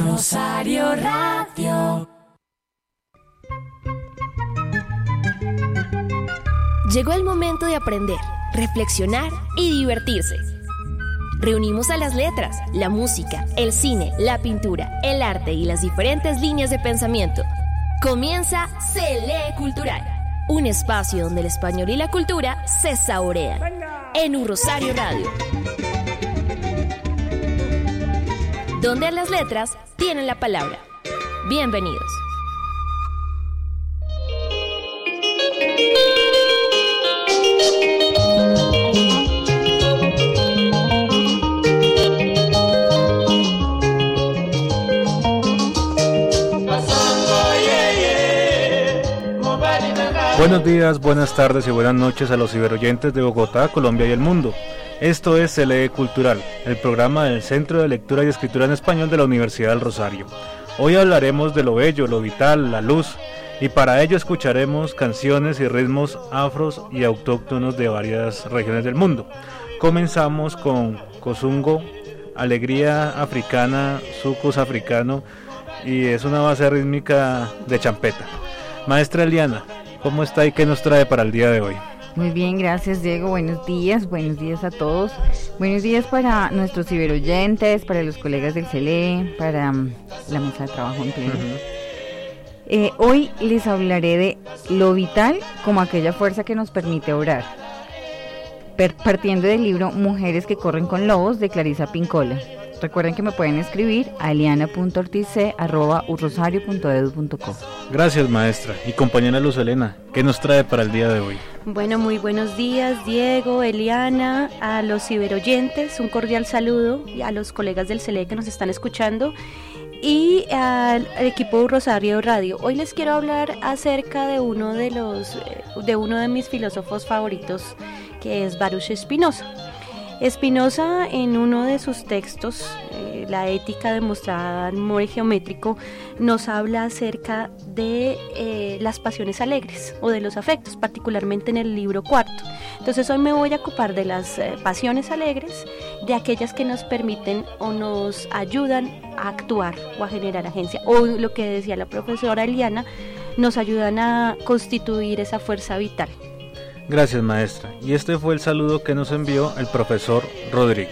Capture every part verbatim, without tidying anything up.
Rosario Radio. Llegó el momento de aprender, reflexionar y divertirse. Reunimos a las letras, la música, el cine, la pintura, el arte y las diferentes líneas de pensamiento. Comienza Se Lee Cultural, un espacio donde el español y la cultura se saborean. En Un Rosario Radio, donde las letras tienen la palabra. Bienvenidos. Buenos días, buenas tardes y buenas noches a los ciberoyentes de Bogotá, Colombia y el mundo. Esto es Se Lee Cultural, el programa del Centro de Lectura y Escritura en Español de la Universidad del Rosario. Hoy hablaremos de lo bello, lo vital, la luz, y para ello escucharemos canciones y ritmos afros y autóctonos de varias regiones del mundo. Comenzamos con Kizungo, alegría africana, sucus africano, y es una base rítmica de champeta. Maestra Eliana, ¿cómo está y qué nos trae para el día de hoy? Muy bien, gracias Diego, buenos días, buenos días a todos. Buenos días para nuestros ciberoyentes, para los colegas del C L E, para um, la mesa de trabajo en pleno. Uh-huh. Eh, hoy les hablaré de lo vital como aquella fuerza que nos permite orar, per- partiendo del libro Mujeres que corren con lobos de Clarisa Pinkola. Recuerden que me pueden escribir a eliana punto ortiz arroba u rosario punto edu punto co. Gracias, maestra. Y compañera Luz Elena, ¿qué nos trae para el día de hoy? Bueno, muy buenos días, Diego, Eliana, a los ciberoyentes, un cordial saludo, y a los colegas del C L E que nos están escuchando, y al, al equipo de Rosario Radio. Hoy les quiero hablar acerca de uno de los, de uno de mis filósofos favoritos, que es Baruch Spinoza. Spinoza, en uno de sus textos, eh, La ética demostrada en modo geométrico, nos habla acerca de eh, las pasiones alegres o de los afectos, particularmente en el libro cuarto. Entonces hoy me voy a ocupar de las eh, pasiones alegres, de aquellas que nos permiten o nos ayudan a actuar o a generar agencia, o lo que decía la profesora Eliana, nos ayudan a constituir esa fuerza vital. Gracias, maestra. Y este fue el saludo que nos envió el profesor Rodrigo.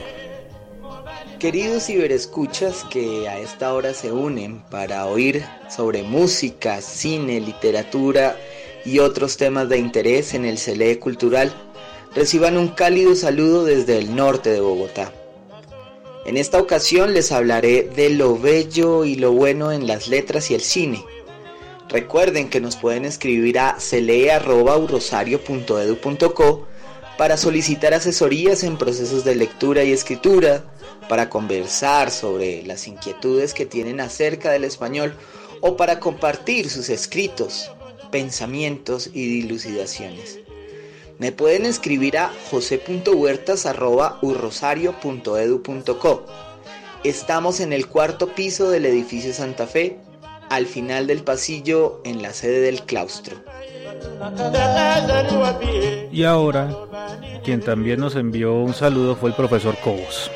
Queridos ciberescuchas que a esta hora se unen para oír sobre música, cine, literatura y otros temas de interés en el C L E Cultural, reciban un cálido saludo desde el norte de Bogotá. En esta ocasión les hablaré de lo bello y lo bueno en las letras y el cine. Recuerden que nos pueden escribir a cele arroba u rosario punto edu punto co para solicitar asesorías en procesos de lectura y escritura, para conversar sobre las inquietudes que tienen acerca del español o para compartir sus escritos, pensamientos y dilucidaciones. Me pueden escribir a jose punto huertas arroba u rosario punto edu punto co. Estamos en el cuarto piso del edificio Santa Fe, al final del pasillo en la sede del claustro. Y ahora, quien también nos envió un saludo fue el profesor Cobos.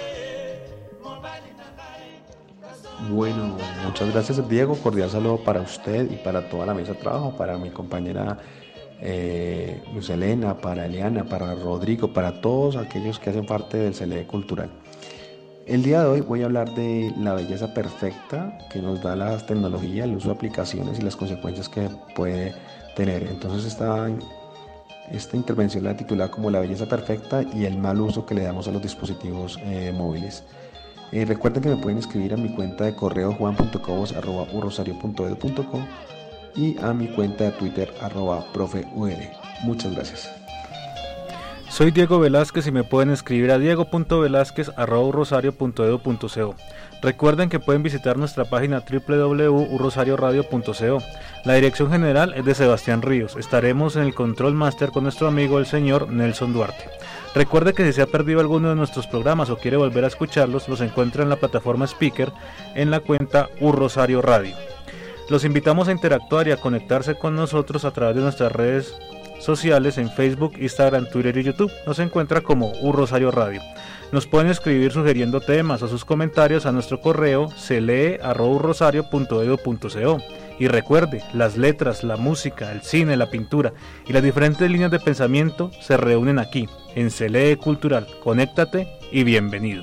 Bueno, muchas gracias Diego, cordial saludo para usted y para toda la mesa de trabajo, para mi compañera eh, Luz Elena, para Eliana, para Rodrigo, para todos aquellos que hacen parte del C L E Cultural. El día de hoy voy a hablar de la belleza perfecta que nos da la tecnología, el uso de aplicaciones y las consecuencias que puede tener. Entonces esta, esta intervención la he titulado como la belleza perfecta y el mal uso que le damos a los dispositivos eh, móviles. Eh, recuerden que me pueden escribir a mi cuenta de correo juan punto cobos arroba u rosario punto edu punto co y a mi cuenta de Twitter arroba profe u r. Muchas gracias. Soy Diego Velázquez y me pueden escribir a diego punto velázquez arroba u rosario punto edu punto co. Recuerden que pueden visitar nuestra página doble u doble u doble u punto u rosario radio punto co. La dirección general es de Sebastián Ríos. Estaremos en el Control Master con nuestro amigo el señor Nelson Duarte. Recuerde que si se ha perdido alguno de nuestros programas o quiere volver a escucharlos, los encuentra en la plataforma Speaker en la cuenta U Rosario Radio. Los invitamos a interactuar y a conectarse con nosotros a través de nuestras redes sociales en Facebook, Instagram, Twitter y YouTube. Nos encuentra como U Rosario Radio. Nos pueden escribir sugiriendo temas o sus comentarios a nuestro correo celee arroba u rosario punto edu punto co. Y recuerde, las letras, la música, el cine, la pintura y las diferentes líneas de pensamiento se reúnen aquí, en Celee Cultural. Conéctate y bienvenidos.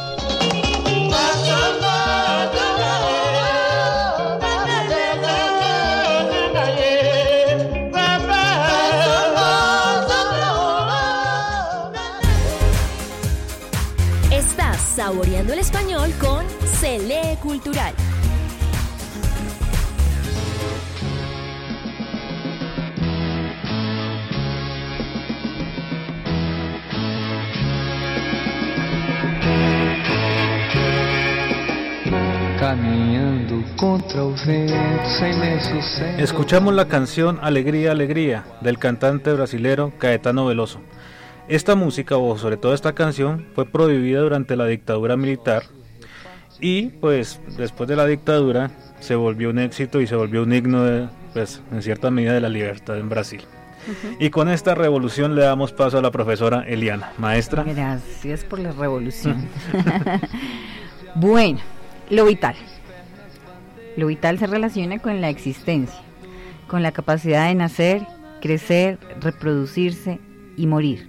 Estás saboreando el español con Celee Cultural. Escuchamos la canción Alegría, Alegría del cantante brasilero Caetano Veloso. Esta música, o sobre todo esta canción, fue prohibida durante la dictadura militar y pues después de la dictadura se volvió un éxito y se volvió un himno de, pues, en cierta medida de la libertad en Brasil. Uh-huh. Y con esta revolución le damos paso a la profesora Eliana. Maestra. Gracias por la revolución. Bueno, lo vital. Lo vital se relaciona con la existencia, con la capacidad de nacer, crecer, reproducirse y morir,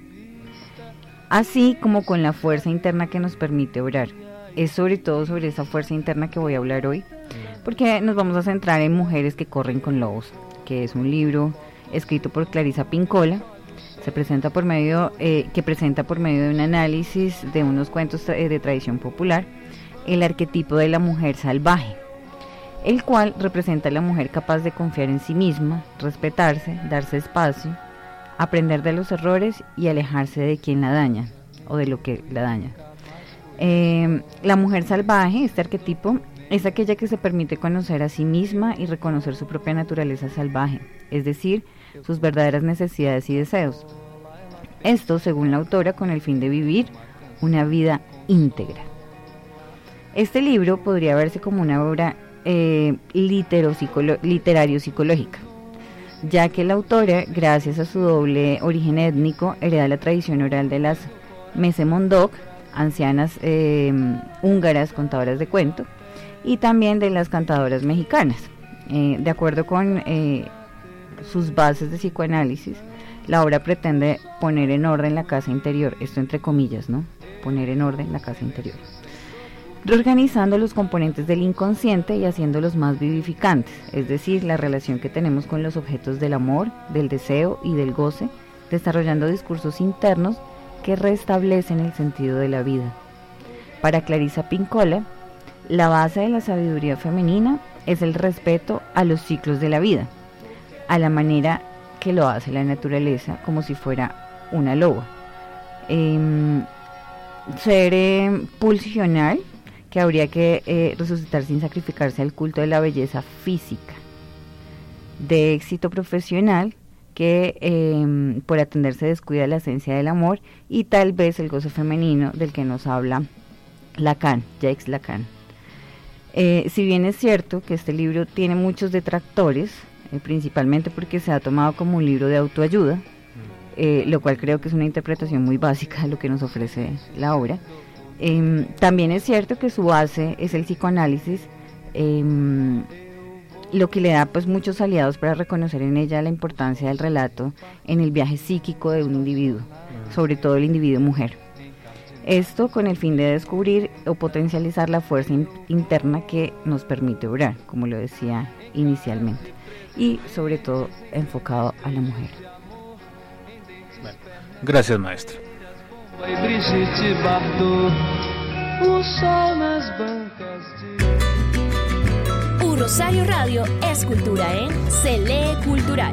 así como con la fuerza interna que nos permite obrar. Es sobre todo sobre esa fuerza interna que voy a hablar hoy, porque nos vamos a centrar en Mujeres que corren con lobos, que es un libro escrito por Clarisa Pinkola. Se presenta por medio, eh, que presenta por medio de un análisis de unos cuentos eh, de tradición popular, el arquetipo de la mujer salvaje, el cual representa a la mujer capaz de confiar en sí misma, respetarse, darse espacio, aprender de los errores y alejarse de quien la daña o de lo que la daña. Eh, la mujer salvaje, este arquetipo, es aquella que se permite conocer a sí misma y reconocer su propia naturaleza salvaje, es decir, sus verdaderas necesidades y deseos. Esto, según la autora, con el fin de vivir una vida íntegra. Este libro podría verse como una obra eh, literario-psicológica, ya que la autora, gracias a su doble origen étnico, hereda la tradición oral de las Mesemondok, ancianas eh, húngaras contadoras de cuento, y también de las cantadoras mexicanas. Eh, de acuerdo con eh, sus bases de psicoanálisis, la obra pretende poner en orden la casa interior, esto entre comillas, ¿no? Poner en orden la casa interior, reorganizando los componentes del inconsciente y haciéndolos más vivificantes, es decir, la relación que tenemos con los objetos del amor, del deseo y del goce, desarrollando discursos internos que restablecen el sentido de la vida. Para Clarisa Pinkola, la base de la sabiduría femenina es el respeto a los ciclos de la vida, a la manera que lo hace la naturaleza, como si fuera una loba. Eh, ser eh, pulsional, que habría que eh, resucitar sin sacrificarse al culto de la belleza física, de éxito profesional, que eh, por atenderse descuida la esencia del amor, y tal vez el goce femenino del que nos habla Lacan, Jacques Lacan. Eh, si bien es cierto que este libro tiene muchos detractores, eh, principalmente porque se ha tomado como un libro de autoayuda, eh, lo cual creo que es una interpretación muy básica de lo que nos ofrece la obra, eh, también es cierto que su base es el psicoanálisis, eh, lo que le da pues muchos aliados para reconocer en ella la importancia del relato en el viaje psíquico de un individuo, sobre todo el individuo mujer. Esto con el fin de descubrir o potencializar la fuerza in- interna que nos permite obrar, como lo decía inicialmente, y sobre todo enfocado a la mujer. Bueno, gracias, maestra. U Rosario Radio es cultura en Celee Cultural.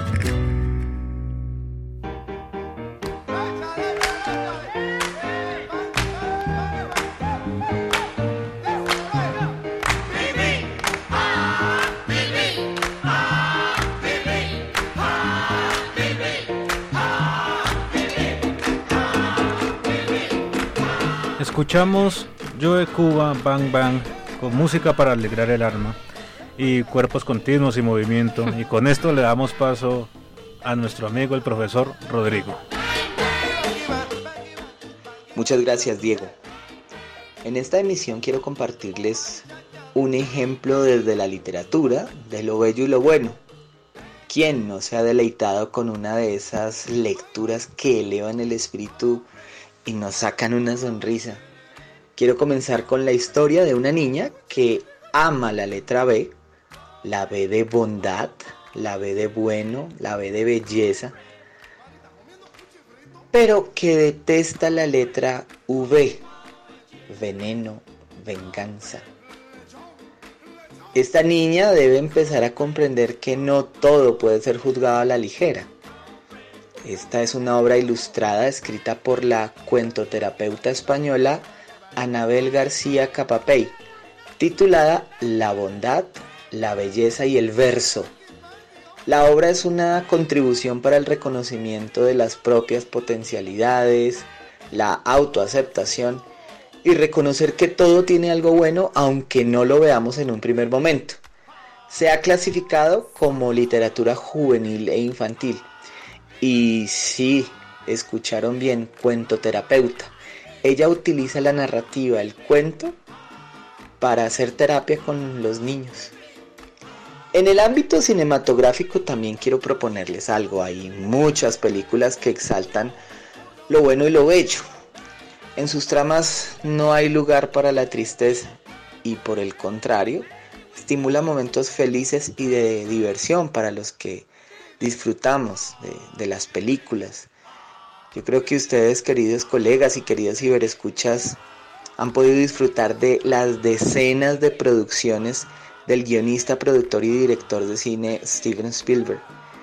Escuchamos Yo de Cuba, Bang Bang, con música para alegrar el alma y cuerpos continuos y movimiento, y con esto le damos paso a nuestro amigo el profesor Rodrigo. Muchas gracias, Diego. En esta emisión quiero compartirles un ejemplo desde la literatura de lo bello y lo bueno. ¿Quién no se ha deleitado con una de esas lecturas que elevan el espíritu y nos sacan una sonrisa? Quiero comenzar con la historia de una niña que ama la letra B, la B de bondad, la B de bueno, la B de belleza, pero que detesta la letra V, veneno, venganza. Esta niña debe empezar a comprender que no todo puede ser juzgado a la ligera. Esta es una obra ilustrada escrita por la cuentoterapeuta española Anabel García Capapey, titulada La bondad, la belleza y el verso. La obra es una contribución para el reconocimiento de las propias potencialidades, la autoaceptación y reconocer que todo tiene algo bueno aunque no lo veamos en un primer momento. Se ha clasificado como literatura juvenil e infantil. Y sí, escucharon bien, cuentoterapeuta. Ella utiliza la narrativa, el cuento, para hacer terapia con los niños. En el ámbito cinematográfico también quiero proponerles algo. Hay muchas películas que exaltan lo bueno y lo bello. En sus tramas no hay lugar para la tristeza y por el contrario, estimula momentos felices y de diversión para los que disfrutamos de, de las películas. Yo creo que ustedes, queridos colegas y queridos ciberescuchas, han podido disfrutar de las decenas de producciones del guionista, productor y director de cine Steven Spielberg,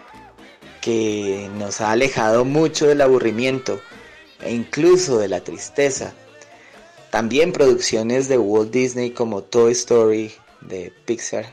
que nos ha alejado mucho del aburrimiento e incluso de la tristeza. También producciones de Walt Disney como Toy Story, de Pixar,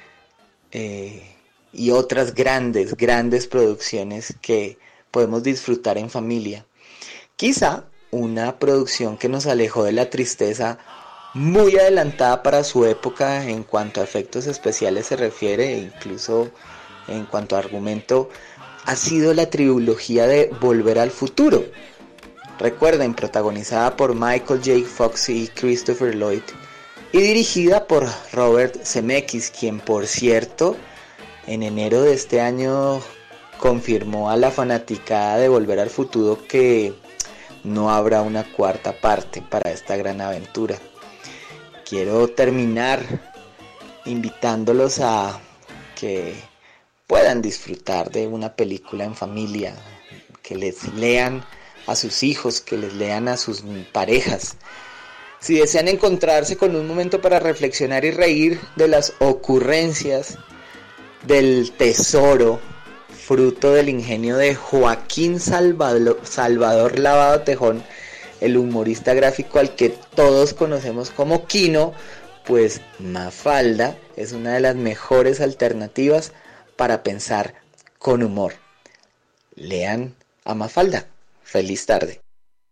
eh, y otras grandes, grandes producciones que podemos disfrutar en familia. Quizá una producción que nos alejó de la tristeza, muy adelantada para su época en cuanto a efectos especiales se refiere, e incluso en cuanto a argumento, ha sido la trilogía de Volver al Futuro. Recuerden, protagonizada por Michael J. Fox y Christopher Lloyd, y dirigida por Robert Zemeckis, quien por cierto, en enero de este año confirmó a la fanaticada de Volver al Futuro que no habrá una cuarta parte para esta gran aventura. Quiero terminar invitándolos a que puedan disfrutar de una película en familia, que les lean a sus hijos, que les lean a sus parejas. Si desean encontrarse con un momento para reflexionar y reír de las ocurrencias del tesoro, fruto del ingenio de Joaquín Salvador, Salvador Lavado Tejón, el humorista gráfico al que todos conocemos como Kino, pues Mafalda es una de las mejores alternativas para pensar con humor. Lean a Mafalda. Feliz tarde.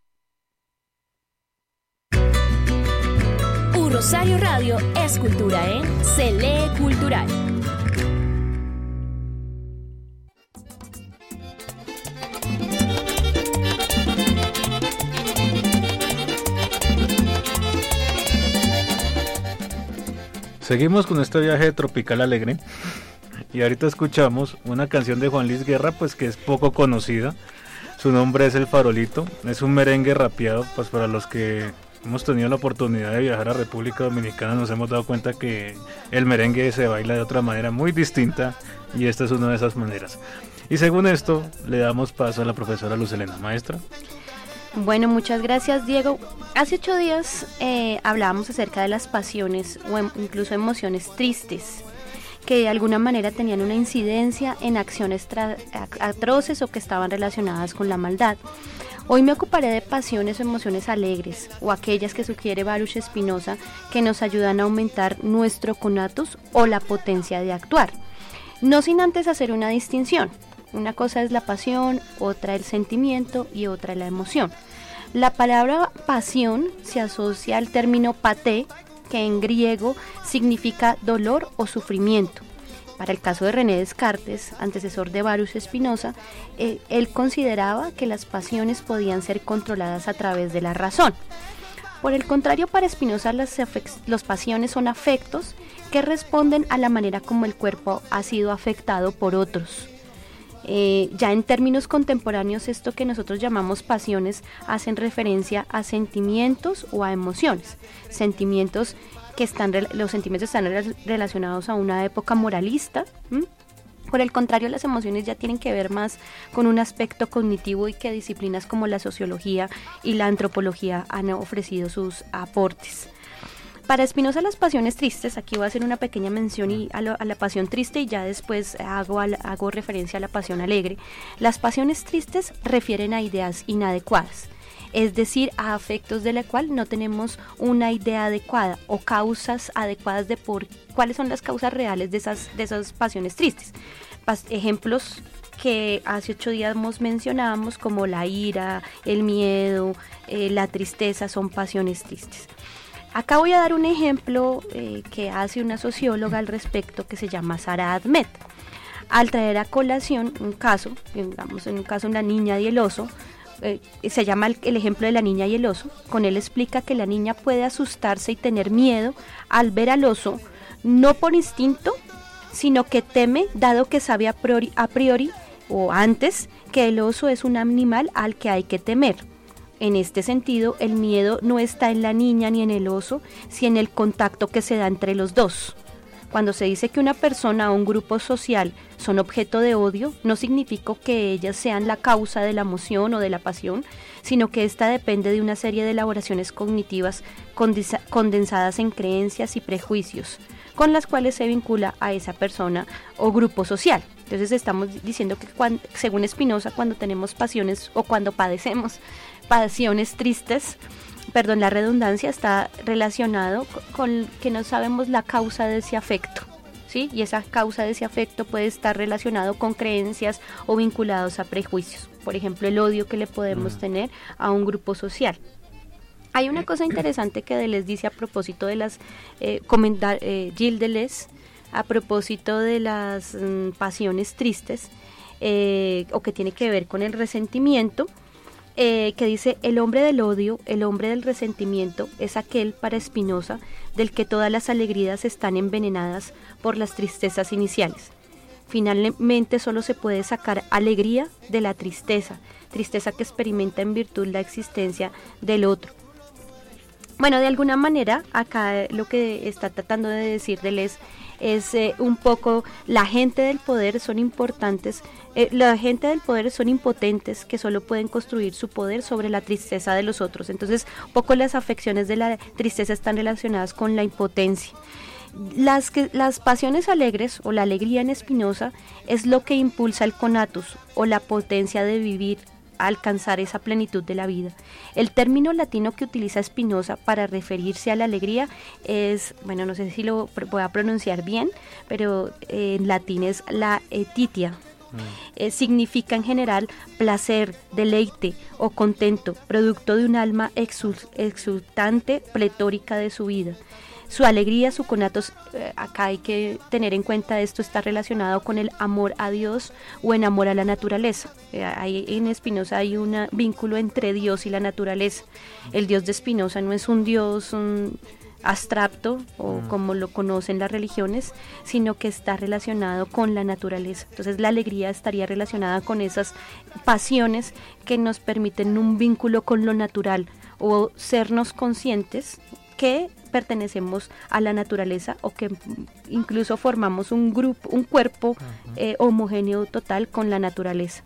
U Rosario Radio es cultura en Se Lee Cultural. Seguimos con este viaje tropical alegre y ahorita escuchamos una canción de Juan Luis Guerra, pues que es poco conocida. Su nombre es El Farolito, es un merengue rapeado. Pues para los que hemos tenido la oportunidad de viajar a República Dominicana nos hemos dado cuenta que el merengue se baila de otra manera muy distinta y esta es una de esas maneras. Y según esto le damos paso a la profesora Luz Helena. Maestra. Bueno, muchas gracias, Diego. Hace ocho días eh, hablábamos acerca de las pasiones o em, incluso emociones tristes que de alguna manera tenían una incidencia en acciones tra- atroces o que estaban relacionadas con la maldad. Hoy me ocuparé de pasiones o emociones alegres o aquellas que sugiere Baruch Spinoza que nos ayudan a aumentar nuestro conatus o la potencia de actuar. No sin antes hacer una distinción. Una cosa es la pasión, otra el sentimiento y otra la emoción. La palabra pasión se asocia al término paté, que en griego significa dolor o sufrimiento, para el caso de René Descartes, antecesor de Baruch Spinoza, eh, él consideraba que las pasiones podían ser controladas a través de la razón. Por el contrario, para Spinoza las, las pasiones son afectos que responden a la manera como el cuerpo ha sido afectado por otros. Eh, ya en términos contemporáneos, esto que nosotros llamamos pasiones hacen referencia a sentimientos o a emociones. Sentimientos que están, los sentimientos están relacionados a una época moralista. ¿m? Por el contrario, las emociones ya tienen que ver más con un aspecto cognitivo y que disciplinas como la sociología y la antropología han ofrecido sus aportes. Para Spinoza, las pasiones tristes, aquí voy a hacer una pequeña mención y a, lo, a la pasión triste y ya después hago, al, hago referencia a la pasión alegre. Las pasiones tristes refieren a ideas inadecuadas, es decir, a afectos de la cual no tenemos una idea adecuada o causas adecuadas de por cuáles son las causas reales de esas, de esas pasiones tristes. Pas, ejemplos que hace ocho días mencionábamos como la ira, el miedo, eh, la tristeza son pasiones tristes. Acá voy a dar un ejemplo eh, que hace una socióloga al respecto que se llama Sara Ahmed. Al traer a colación un caso, digamos en un caso una niña y el oso, eh, se llama el, el ejemplo de la niña y el oso, con él explica que la niña puede asustarse y tener miedo al ver al oso, no por instinto, sino que teme, dado que sabe a priori, a priori o antes que el oso es un animal al que hay que temer. En este sentido, el miedo no está en la niña ni en el oso, sino en el contacto que se da entre los dos. Cuando se dice que una persona o un grupo social son objeto de odio, no significa que ellas sean la causa de la emoción o de la pasión, sino que ésta depende de una serie de elaboraciones cognitivas condensadas en creencias y prejuicios, con las cuales se vincula a esa persona o grupo social. Entonces estamos diciendo que cuando, según Spinoza, cuando tenemos pasiones o cuando padecemos pasiones tristes, perdón, la redundancia está relacionado con que no sabemos la causa de ese afecto, ¿sí? Y esa causa de ese afecto puede estar relacionado con creencias o vinculados a prejuicios. Por ejemplo, el odio que le podemos mm. tener a un grupo social. Hay una cosa interesante que Deleuze dice a propósito de las, eh, comentar, eh, Gilles Deleuze, a propósito de las mm, pasiones tristes, eh, o que tiene que ver con el resentimiento, eh, que dice: el hombre del odio, el hombre del resentimiento, es aquel, para Spinoza, del que todas las alegrías están envenenadas por las tristezas iniciales. Finalmente solo se puede sacar alegría de la tristeza, tristeza que experimenta en virtud de la existencia del otro. Bueno, de alguna manera, acá lo que está tratando de decir Deleuze es eh, un poco, la gente del poder son importantes, eh, la gente del poder son impotentes que solo pueden construir su poder sobre la tristeza de los otros. Entonces, un poco las afecciones de la tristeza están relacionadas con la impotencia. Las, que, las pasiones alegres o la alegría en Spinoza es lo que impulsa el conatus o la potencia de vivir, alcanzar esa plenitud de la vida. El término latino que utiliza Spinoza para referirse a la alegría es, bueno, no sé si lo voy a pronunciar bien, pero eh, en latín es la etitia. Mm. Eh, significa en general placer, deleite o contento, producto de un alma exul- exultante, pletórica de su vida. Su alegría, su conatos, eh, acá hay que tener en cuenta esto, está relacionado con el amor a Dios o en amor a la naturaleza. Eh, hay, en Spinoza hay un vínculo entre Dios y la naturaleza. El Dios de Spinoza no es un Dios un abstracto o mm. como lo conocen las religiones, sino que está relacionado con la naturaleza. Entonces la alegría estaría relacionada con esas pasiones que nos permiten un vínculo con lo natural o sernos conscientes que pertenecemos a la naturaleza o que incluso formamos un grupo, un cuerpo eh, homogéneo total con la naturaleza.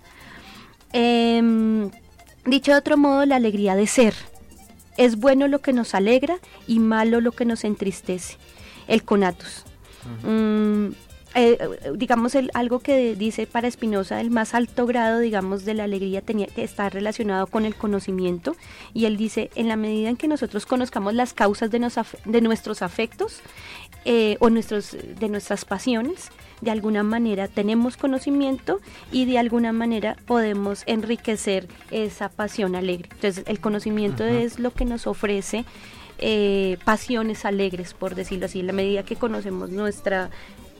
Eh, dicho de otro modo, la alegría de ser. Es bueno lo que nos alegra y malo lo que nos entristece. El conatus. Uh-huh. Mm, eh, digamos, el, algo que dice para Spinoza, el más alto grado, digamos, de la alegría tenía que estar relacionado con el conocimiento, y él dice, en la medida en que nosotros conozcamos las causas de, nos, de nuestros afectos eh, o nuestros, de nuestras pasiones, de alguna manera tenemos conocimiento y de alguna manera podemos enriquecer esa pasión alegre. Entonces, el conocimiento uh-huh. es lo que nos ofrece eh, pasiones alegres, por decirlo así. En la medida que conocemos nuestra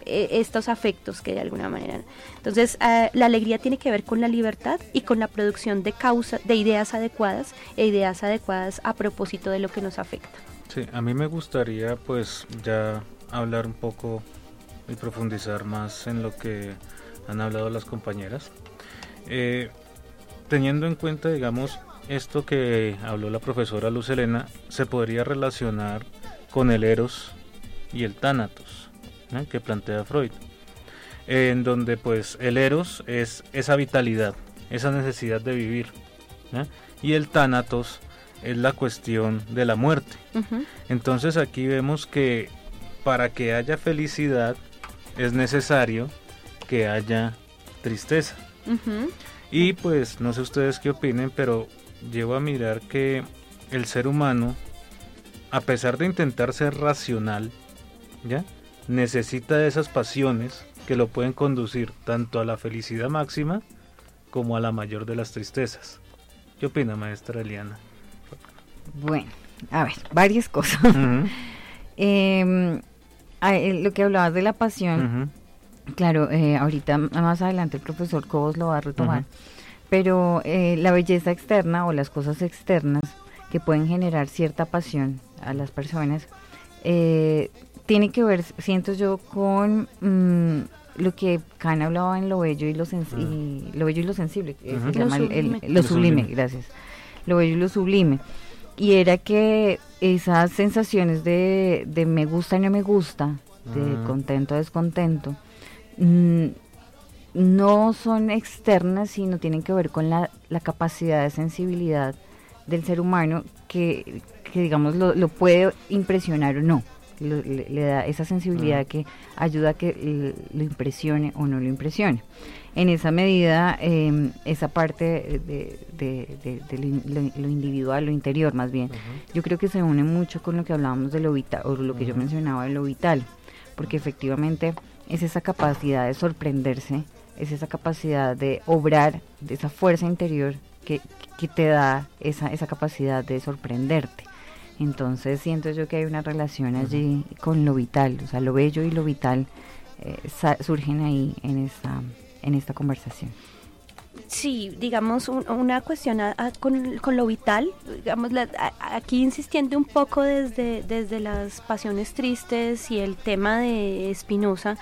eh, estos afectos que de alguna manera. Entonces, eh, la alegría tiene que ver con la libertad y con la producción de causa, de ideas adecuadas e ideas adecuadas a propósito de lo que nos afecta. Sí, a mí me gustaría pues ya hablar un poco y profundizar más en lo que han hablado las compañeras. Eh, teniendo en cuenta, digamos, esto que habló la profesora Luz Helena, se podría relacionar con el Eros y el Tánatos, ¿no?, que plantea Freud, en donde pues el Eros es esa vitalidad, esa necesidad de vivir, ¿no?, y el Tánatos es la cuestión de la muerte. Uh-huh. Entonces aquí vemos que para que haya felicidad es necesario que haya tristeza. Uh-huh. Y pues no sé ustedes qué opinen, pero llevo a mirar que el ser humano, a pesar de intentar ser racional, ¿ya?, necesita de esas pasiones que lo pueden conducir tanto a la felicidad máxima como a la mayor de las tristezas. ¿Qué opina, maestra Eliana? Bueno, a ver, varias cosas. Uh-huh. eh, lo que hablabas de la pasión, uh-huh. claro, eh, ahorita más adelante el profesor Cobos lo va a retomar, uh-huh. pero eh, la belleza externa o las cosas externas que pueden generar cierta pasión a las personas, eh, tiene que ver, siento yo, con mmm, lo que Kant hablaba en lo bello y lo, sens- uh-huh. y, lo, bello y lo sensible, uh-huh. se llama lo, el, el, lo sublime, gracias, lo bello y lo sublime, y era que esas sensaciones de, de me gusta y no me gusta, de uh-huh. contento, descontento, mmm, no son externas, sino tienen que ver con la, la capacidad de sensibilidad del ser humano que, que digamos, lo, lo puede impresionar o no. Lo, le, le da esa sensibilidad uh-huh. que ayuda a que le, lo impresione o no lo impresione. En esa medida, eh, esa parte de, de, de, de lo, lo individual, lo interior más bien, uh-huh. yo creo que se une mucho con lo que hablábamos de lo vital, o lo que uh-huh. yo mencionaba de lo vital, porque efectivamente es esa capacidad de sorprenderse, es esa capacidad de obrar, de esa fuerza interior que, que te da esa, esa capacidad de sorprenderte. Entonces siento yo que hay una relación allí uh-huh. con lo vital, o sea, lo bello y lo vital eh, sa- surgen ahí en esta, en esta conversación. Sí, digamos, un, una cuestión a, a, con, con lo vital, digamos, la, a, aquí insistiendo un poco desde, desde las pasiones tristes y el tema de Spinoza.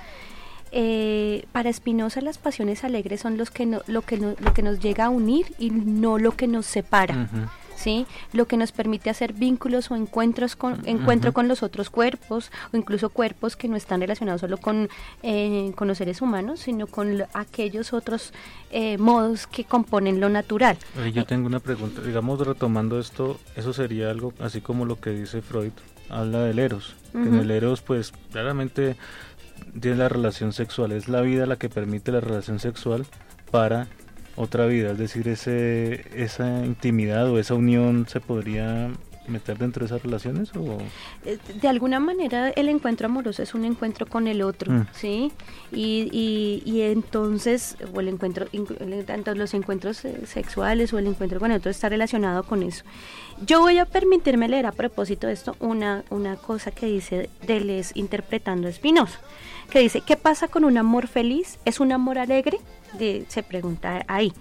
Eh, para Spinoza las pasiones alegres son los que no, lo, que no, lo que nos llega a unir y no lo que nos separa. Uh-huh. ¿Sí? Lo que nos permite hacer vínculos o encuentros con, encuentro uh-huh. con los otros cuerpos, o incluso cuerpos que no están relacionados solo con, eh, con los seres humanos, sino con lo, aquellos otros eh, modos que componen lo natural. Oye, yo tengo una pregunta, digamos, retomando esto, eso sería algo así como lo que dice Freud, habla del Eros, uh-huh. que en el Eros pues claramente tiene la relación sexual, es la vida la que permite la relación sexual para otra vida, es decir, ese esa intimidad o esa unión se podría meter dentro de esas relaciones o de alguna manera el encuentro amoroso es un encuentro con el otro, mm. ¿sí? Y, y, y entonces o el encuentro, tanto los encuentros sexuales o el encuentro con el otro está relacionado con eso. Yo voy a permitirme leer a propósito de esto una, una cosa que dice Deleuze interpretando a Spinoza, que dice, ¿qué pasa con un amor feliz? ¿Es un amor alegre? De, se pregunta ahí.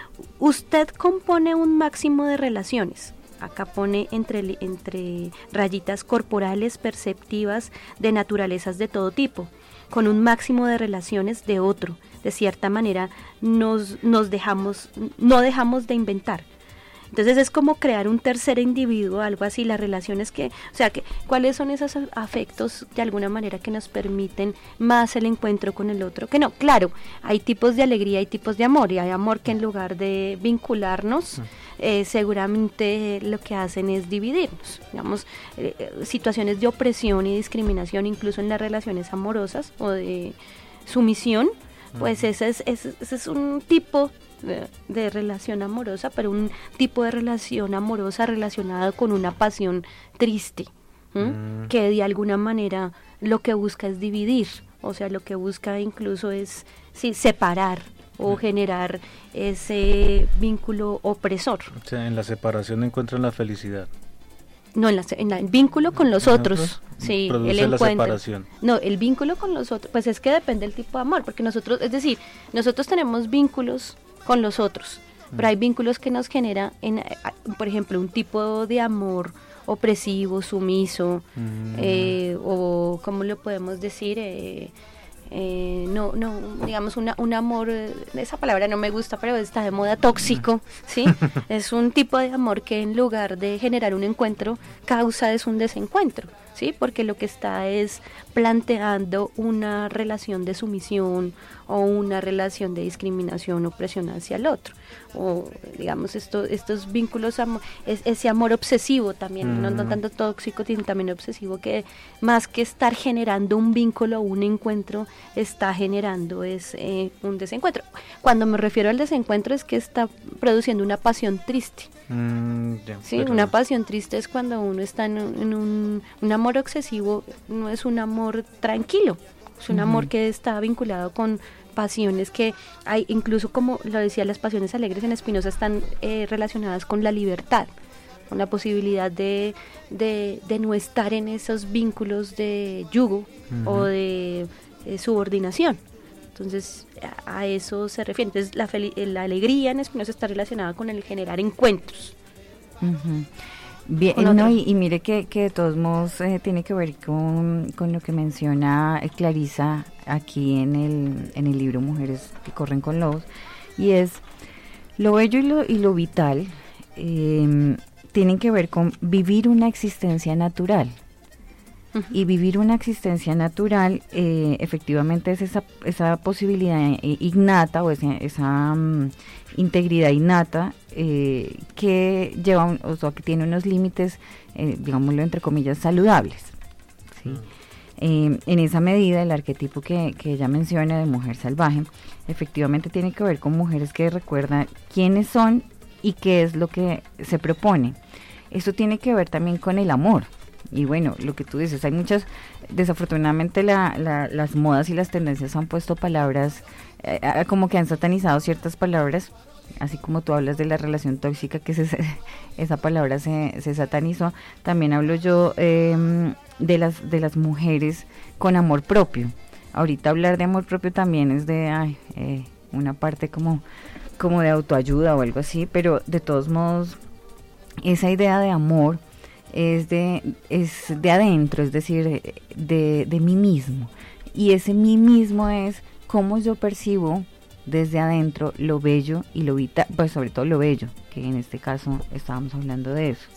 Usted compone un máximo de relaciones. Acá pone entre, entre rayitas corporales, perceptivas, de naturalezas de todo tipo, con un máximo de relaciones de otro. De cierta manera nos, nos dejamos, no dejamos de inventar. Entonces es como crear un tercer individuo, algo así, las relaciones que, o sea, que cuáles son esos afectos de alguna manera que nos permiten más el encuentro con el otro, que no, claro, hay tipos de alegría, hay tipos de amor, y hay amor que en lugar de vincularnos, eh, seguramente lo que hacen es dividirnos, digamos, eh, situaciones de opresión y discriminación, incluso en las relaciones amorosas o de sumisión, pues ese es, ese, ese es un tipo De, de relación amorosa, pero un tipo de relación amorosa relacionada con una pasión triste, mm. que de alguna manera lo que busca es dividir, o sea, lo que busca incluso es sí, separar o mm. generar ese vínculo opresor. O sea, en la separación encuentran la felicidad. No, en, la, en la, el vínculo con los otros. Sí, produce el encuentro. La separación. No, el vínculo con los otros, pues es que depende del tipo de amor, porque nosotros, es decir, nosotros tenemos vínculos con los otros, mm. pero hay vínculos que nos genera, en, por ejemplo, un tipo de amor opresivo, sumiso, mm. eh, o ¿cómo lo podemos decir? Eh, Eh, no, no, digamos una, un amor, esa palabra no me gusta, pero está de moda, tóxico, ¿sí? Es un tipo de amor que en lugar de generar un encuentro, causa es un desencuentro, ¿sí? Porque lo que está es planteando una relación de sumisión o una relación de discriminación o opresión hacia el otro, o digamos esto, estos vínculos, amo, es, ese amor obsesivo también, mm. no, no tanto tóxico, sino también obsesivo, que más que estar generando un vínculo o un encuentro, está generando es eh, un desencuentro. Cuando me refiero al desencuentro es que está produciendo una pasión triste. Mm, yeah, sí, una pasión triste es cuando uno está en un, en un, un amor obsesivo, no es un amor tranquilo, es un uh-huh. amor que está vinculado con pasiones que hay, incluso como lo decía, las pasiones alegres en Spinoza están eh, relacionadas con la libertad, con la posibilidad de, de, de no estar en esos vínculos de yugo uh-huh. o de eh, subordinación. Entonces a, a eso se refiere. Entonces la, fel- la alegría en Spinoza está relacionada con el generar encuentros. Uh-huh. Bien, no, y, y mire que, que de todos modos eh, tiene que ver con, con lo que menciona Clarisa aquí en el, en el libro Mujeres que corren con lobos, y es lo bello y lo, y lo vital eh, tienen que ver con vivir una existencia natural. Uh-huh. Y vivir una existencia natural eh, efectivamente es esa, esa posibilidad innata o esa, esa um, integridad innata eh, que lleva, un, o sea, que tiene unos límites, eh, digámoslo entre comillas, saludables, ¿sí? Uh-huh. Eh, en esa medida el arquetipo que, que ella menciona de mujer salvaje efectivamente tiene que ver con mujeres que recuerdan quiénes son y qué es lo que se propone. Eso tiene que ver también con el amor. Y bueno, lo que tú dices, hay muchas, desafortunadamente la, la, las modas y las tendencias han puesto palabras, eh, como que han satanizado ciertas palabras, así como tú hablas de la relación tóxica, que se, esa palabra se, se satanizó, también hablo yo eh, de las de las mujeres con amor propio. Ahorita hablar de amor propio también es de ay, eh, una parte como, como de autoayuda o algo así, pero de todos modos, esa idea de amor es de es de adentro, es decir, de, de mí mismo, y ese mí mismo es cómo yo percibo desde adentro lo bello y lo vital, pues sobre todo lo bello, que en este caso estábamos hablando de eso.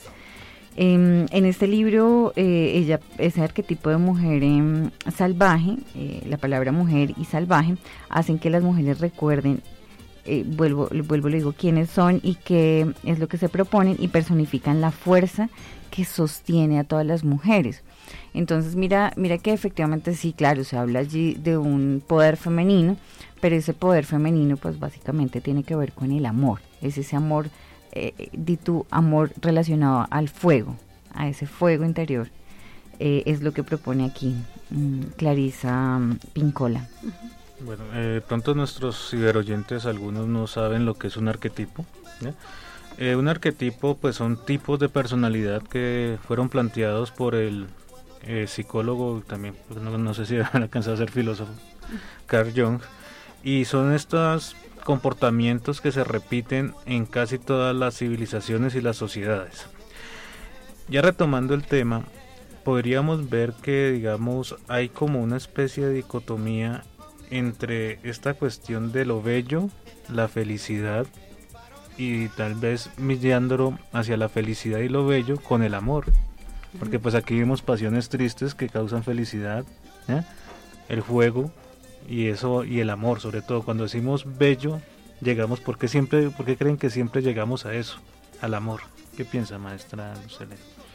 Eh, en este libro, eh, ella, ese arquetipo de mujer eh, salvaje, eh, la palabra mujer y salvaje, hacen que las mujeres recuerden, eh, vuelvo, vuelvo, le digo, quiénes son y qué es lo que se proponen, y personifican la fuerza que sostiene a todas las mujeres. Entonces mira, mira que efectivamente sí, claro, se habla allí de un poder femenino, pero ese poder femenino pues básicamente tiene que ver con el amor, es ese amor, eh, di tu amor relacionado al fuego, a ese fuego interior, eh, es lo que propone aquí um, Clarisa um, Pincola. Bueno, eh, pronto nuestros ciberoyentes, algunos no saben lo que es un arquetipo, ¿ya? Eh, un arquetipo pues son tipos de personalidad que fueron planteados por el eh, psicólogo, también pues, no, no sé si alcanzó a ser filósofo, Carl Jung, y son estos comportamientos que se repiten en casi todas las civilizaciones y las sociedades. Ya retomando el tema, podríamos ver que digamos hay como una especie de dicotomía entre esta cuestión de lo bello, la felicidad, y tal vez mirándolo hacia la felicidad y lo bello con el amor, porque pues aquí vemos pasiones tristes que causan felicidad, ¿eh? El juego y eso, y el amor, sobre todo cuando decimos bello llegamos, porque siempre, porque creen que siempre llegamos a eso, al amor. ¿Qué piensa, maestra Lucele?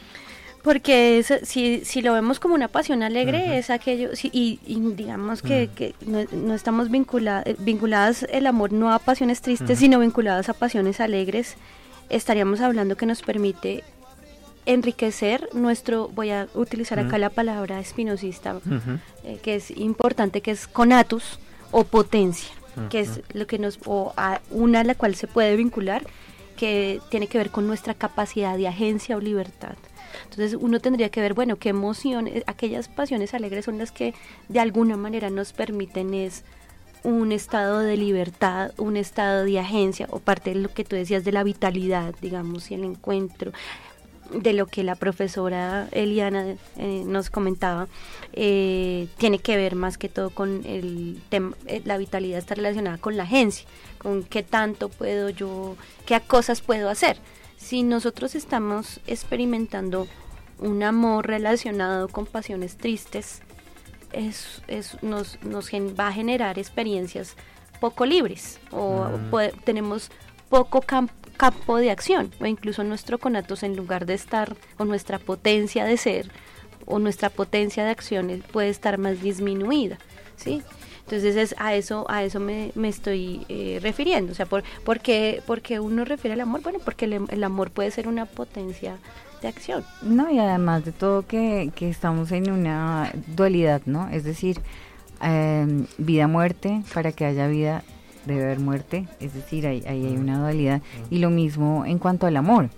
Porque es, si, si lo vemos como una pasión alegre, uh-huh. es aquello, si, y, y digamos que, uh-huh. que no, no estamos vincula, vinculadas el amor no a pasiones tristes, uh-huh. sino vinculadas a pasiones alegres, estaríamos hablando que nos permite enriquecer nuestro, voy a utilizar acá uh-huh. la palabra espinosista, uh-huh. eh, que es importante, que es conatus o potencia, uh-huh. que es lo que nos, o a una a la cual se puede vincular, que tiene que ver con nuestra capacidad de agencia o libertad. Entonces uno tendría que ver, bueno, qué emociones, aquellas pasiones alegres son las que de alguna manera nos permiten es un estado de libertad, un estado de agencia, o parte de lo que tú decías de la vitalidad, digamos, y el encuentro, de lo que la profesora Eliana eh, nos comentaba, eh, tiene que ver más que todo con el tema, eh, la vitalidad está relacionada con la agencia, con qué tanto puedo yo, qué cosas puedo hacer. Si nosotros estamos experimentando un amor relacionado con pasiones tristes, es, es, nos, nos gen, va a generar experiencias poco libres, o mm. puede, tenemos poco campo campo de acción, o incluso nuestro conatos, en lugar de estar, o nuestra potencia de ser, o nuestra potencia de acciones puede estar más disminuida, ¿sí? Entonces es a eso a eso me, me estoy eh, refiriendo, o sea, por porque porque uno refiere al amor, bueno, porque el, el amor puede ser una potencia de acción. No, y además de todo que, que estamos en una dualidad, ¿no? Es decir, eh, vida-muerte, para que haya vida debe haber muerte, es decir, ahí, ahí hay una dualidad, y lo mismo en cuanto al amor,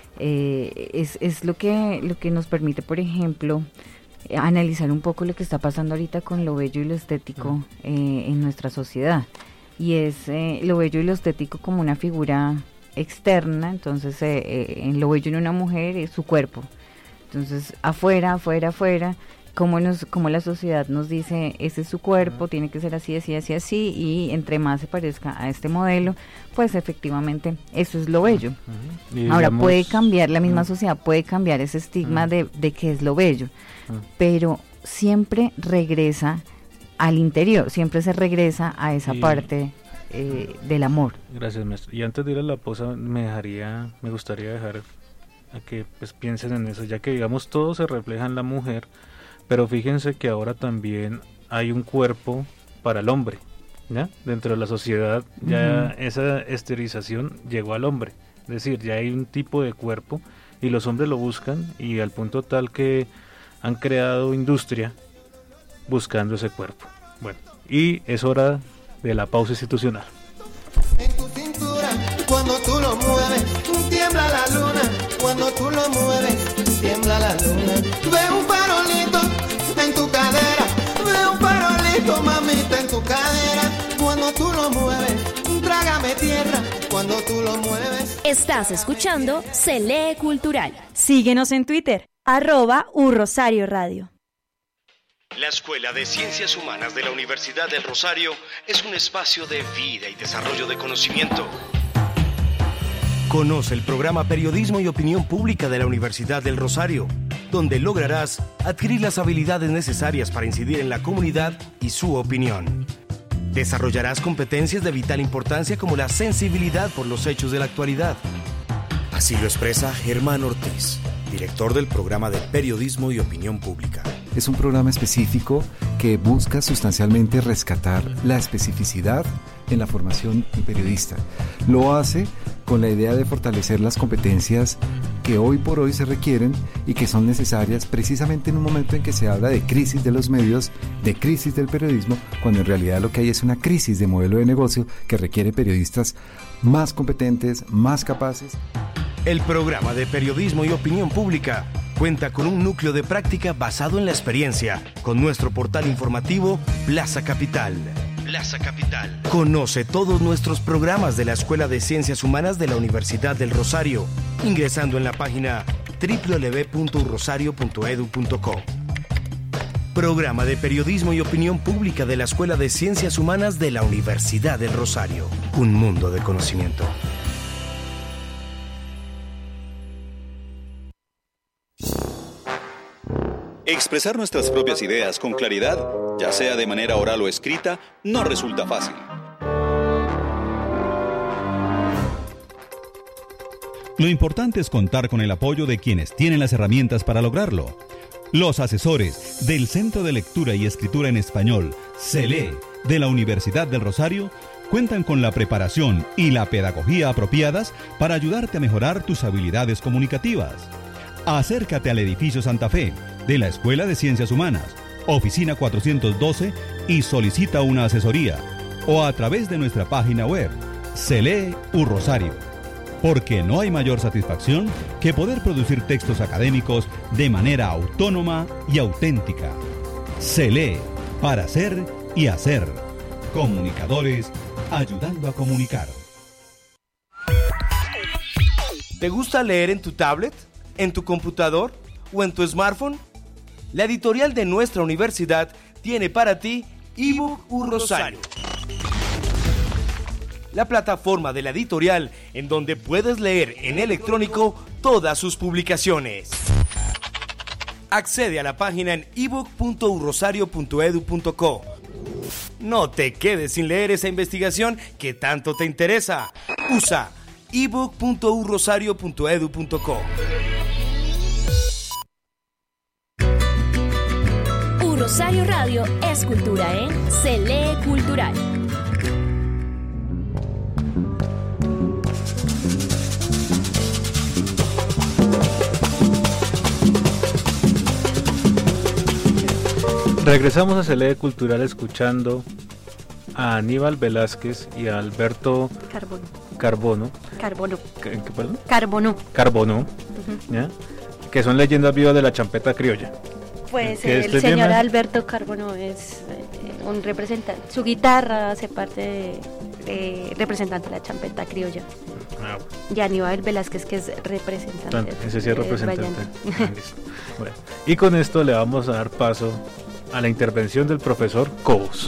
eh, es, es lo que lo que nos permite, por ejemplo, eh, analizar un poco lo que está pasando ahorita con lo bello y lo estético eh, en nuestra sociedad, y es eh, lo bello y lo estético como una figura externa. Entonces eh, eh, en lo bello en una mujer es su cuerpo, entonces afuera, afuera, afuera, como nos, como la sociedad nos dice, ese es su cuerpo, uh-huh. tiene que ser así, así, así, así, y entre más se parezca a este modelo, pues efectivamente eso es lo bello. Uh-huh. Ahora digamos, puede cambiar, la misma uh-huh. sociedad puede cambiar ese estigma uh-huh. de, de qué es lo bello, uh-huh. pero siempre regresa al interior, siempre se regresa a esa y, parte eh, del amor. Gracias, maestro. Y antes de ir a la pausa, me dejaría, me gustaría dejar a que pues piensen en eso, ya que digamos todo se refleja en la mujer, pero fíjense que ahora también hay un cuerpo para el hombre, ¿ya? Dentro de la sociedad ya uh-huh. esa esterilización llegó al hombre, es decir, ya hay un tipo de cuerpo y los hombres lo buscan, y al punto tal que han creado industria buscando ese cuerpo. Bueno, y es hora de la pausa institucional. En tu cintura, cuando tú lo mueves, tiembla la luna, cuando tú lo mueves, tiembla la luna. Veo un farolito en tu cadera, veo un farolito, mamita, en tu cadera, cuando tú lo mueves, trágame tierra, cuando tú lo mueves. Estás escuchando Se Lee Cultural. Síguenos en Twitter, arroba Urrosario Radio. La Escuela de Ciencias Humanas de la Universidad del Rosario es un espacio de vida y desarrollo de conocimiento. Conoce el programa Periodismo y Opinión Pública de la Universidad del Rosario, donde lograrás adquirir las habilidades necesarias para incidir en la comunidad y su opinión. Desarrollarás competencias de vital importancia como la sensibilidad por los hechos de la actualidad. Así lo expresa Germán Ortiz, director del programa de Periodismo y Opinión Pública. Es un programa específico que busca sustancialmente rescatar la especificidad en la formación del periodista. Lo hace con la idea de fortalecer las competencias que hoy por hoy se requieren y que son necesarias precisamente en un momento en que se habla de crisis de los medios, de crisis del periodismo, cuando en realidad lo que hay es una crisis de modelo de negocio que requiere periodistas más competentes, más capaces. El programa de Periodismo y Opinión Pública cuenta con un núcleo de práctica basado en la experiencia, con nuestro portal informativo Plaza Capital. Plaza Capital. Conoce todos nuestros programas de la Escuela de Ciencias Humanas de la Universidad del Rosario, ingresando en la página doble u doble u doble u punto rosario punto edu punto co. Programa de Periodismo y Opinión Pública de la Escuela de Ciencias Humanas de la Universidad del Rosario. Un mundo de conocimiento. Expresar nuestras propias ideas con claridad, ya sea de manera oral o escrita, no resulta fácil. Lo importante es contar con el apoyo de quienes tienen las herramientas para lograrlo. Los asesores del Centro de Lectura y Escritura en Español, C L E, de la Universidad del Rosario, cuentan con la preparación y la pedagogía apropiadas para ayudarte a mejorar tus habilidades comunicativas. Acércate al edificio Santa Fe de la Escuela de Ciencias Humanas, oficina cuatrocientos doce, y solicita una asesoría, o a través de nuestra página web, C L E U Rosario. porque no hay mayor satisfacción que poder producir textos académicos de manera autónoma y auténtica. Se lee para hacer y hacer. Comunicadores ayudando a comunicar. ¿Te gusta leer en tu tablet, en tu computador o en tu smartphone? La editorial de nuestra universidad tiene para ti ebook U Rosario, la plataforma de la editorial en donde puedes leer en electrónico todas sus publicaciones. Accede a la página en ebook punto u rosario punto edu punto co. No te quedes sin leer esa investigación que tanto te interesa. Usa ebook punto u rosario punto edu punto co. U Rosario Radio es cultura en Se lee Cultural. Regresamos a Se lee Cultural escuchando a Aníbal Velázquez y a Alberto Carbono. Carbono. Carbono. ¿Qué, qué, perdón? Carbono. Carbono, Uh-huh. ¿ya? Que son leyendas vivas de la champeta criolla. Pues ¿Qué el este señor tema? Alberto Carbono es eh, un representante. Su guitarra hace parte de, de representante de la champeta criolla. Ah, Y Aníbal Velázquez, que es representante. Tan- ese sí es eh, representante. vallenato. Ah, listo. Bueno, y con esto le vamos a dar paso a la intervención del profesor Cobos.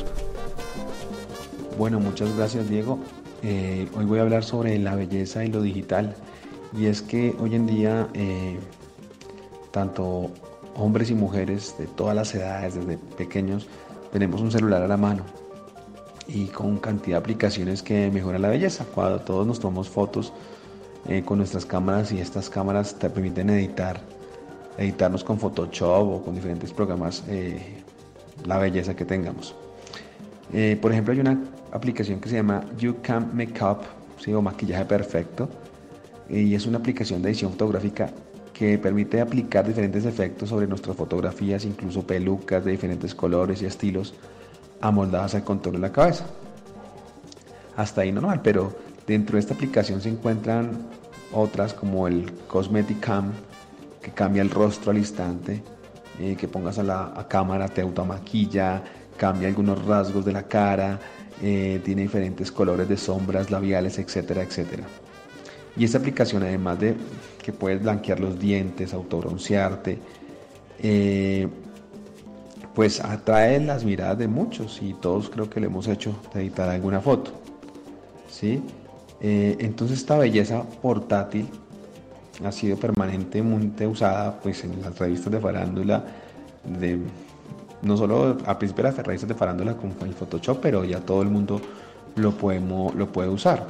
Bueno, muchas gracias, Diego. Eh, hoy voy a hablar sobre la belleza y lo digital. Y es que hoy en día, eh, tanto hombres y mujeres de todas las edades, desde pequeños, tenemos un celular a la mano y con cantidad de aplicaciones que mejoran la belleza. Cuando todos nos tomamos fotos eh, con nuestras cámaras, y estas cámaras te permiten editar, editarnos con Photoshop o con diferentes programas, eh, la belleza que tengamos. Eh, por ejemplo, hay una aplicación que se llama You Can Make Up, ¿sí? O maquillaje perfecto, y es una aplicación de edición fotográfica que permite aplicar diferentes efectos sobre nuestras fotografías, incluso pelucas de diferentes colores y estilos amoldadas al contorno de la cabeza. Hasta ahí normal, pero dentro de esta aplicación se encuentran otras como el Cosmetic Cam, que cambia el rostro al instante, eh, que pongas a la a cámara, te automaquilla, cambia algunos rasgos de la cara, eh, tiene diferentes colores de sombras, labiales, etcétera, etcétera. Y esta aplicación, además de que puedes blanquear los dientes, autobroncearte, eh, pues atrae las miradas de muchos, y todos creo que lo hemos hecho, de editar alguna foto, ¿sí? Eh, entonces esta belleza portátil ha sido permanentemente usada pues en las revistas de farándula, de, no solo a principio de las revistas de farándula como el Photoshop, pero ya todo el mundo lo, podemos, lo puede usar.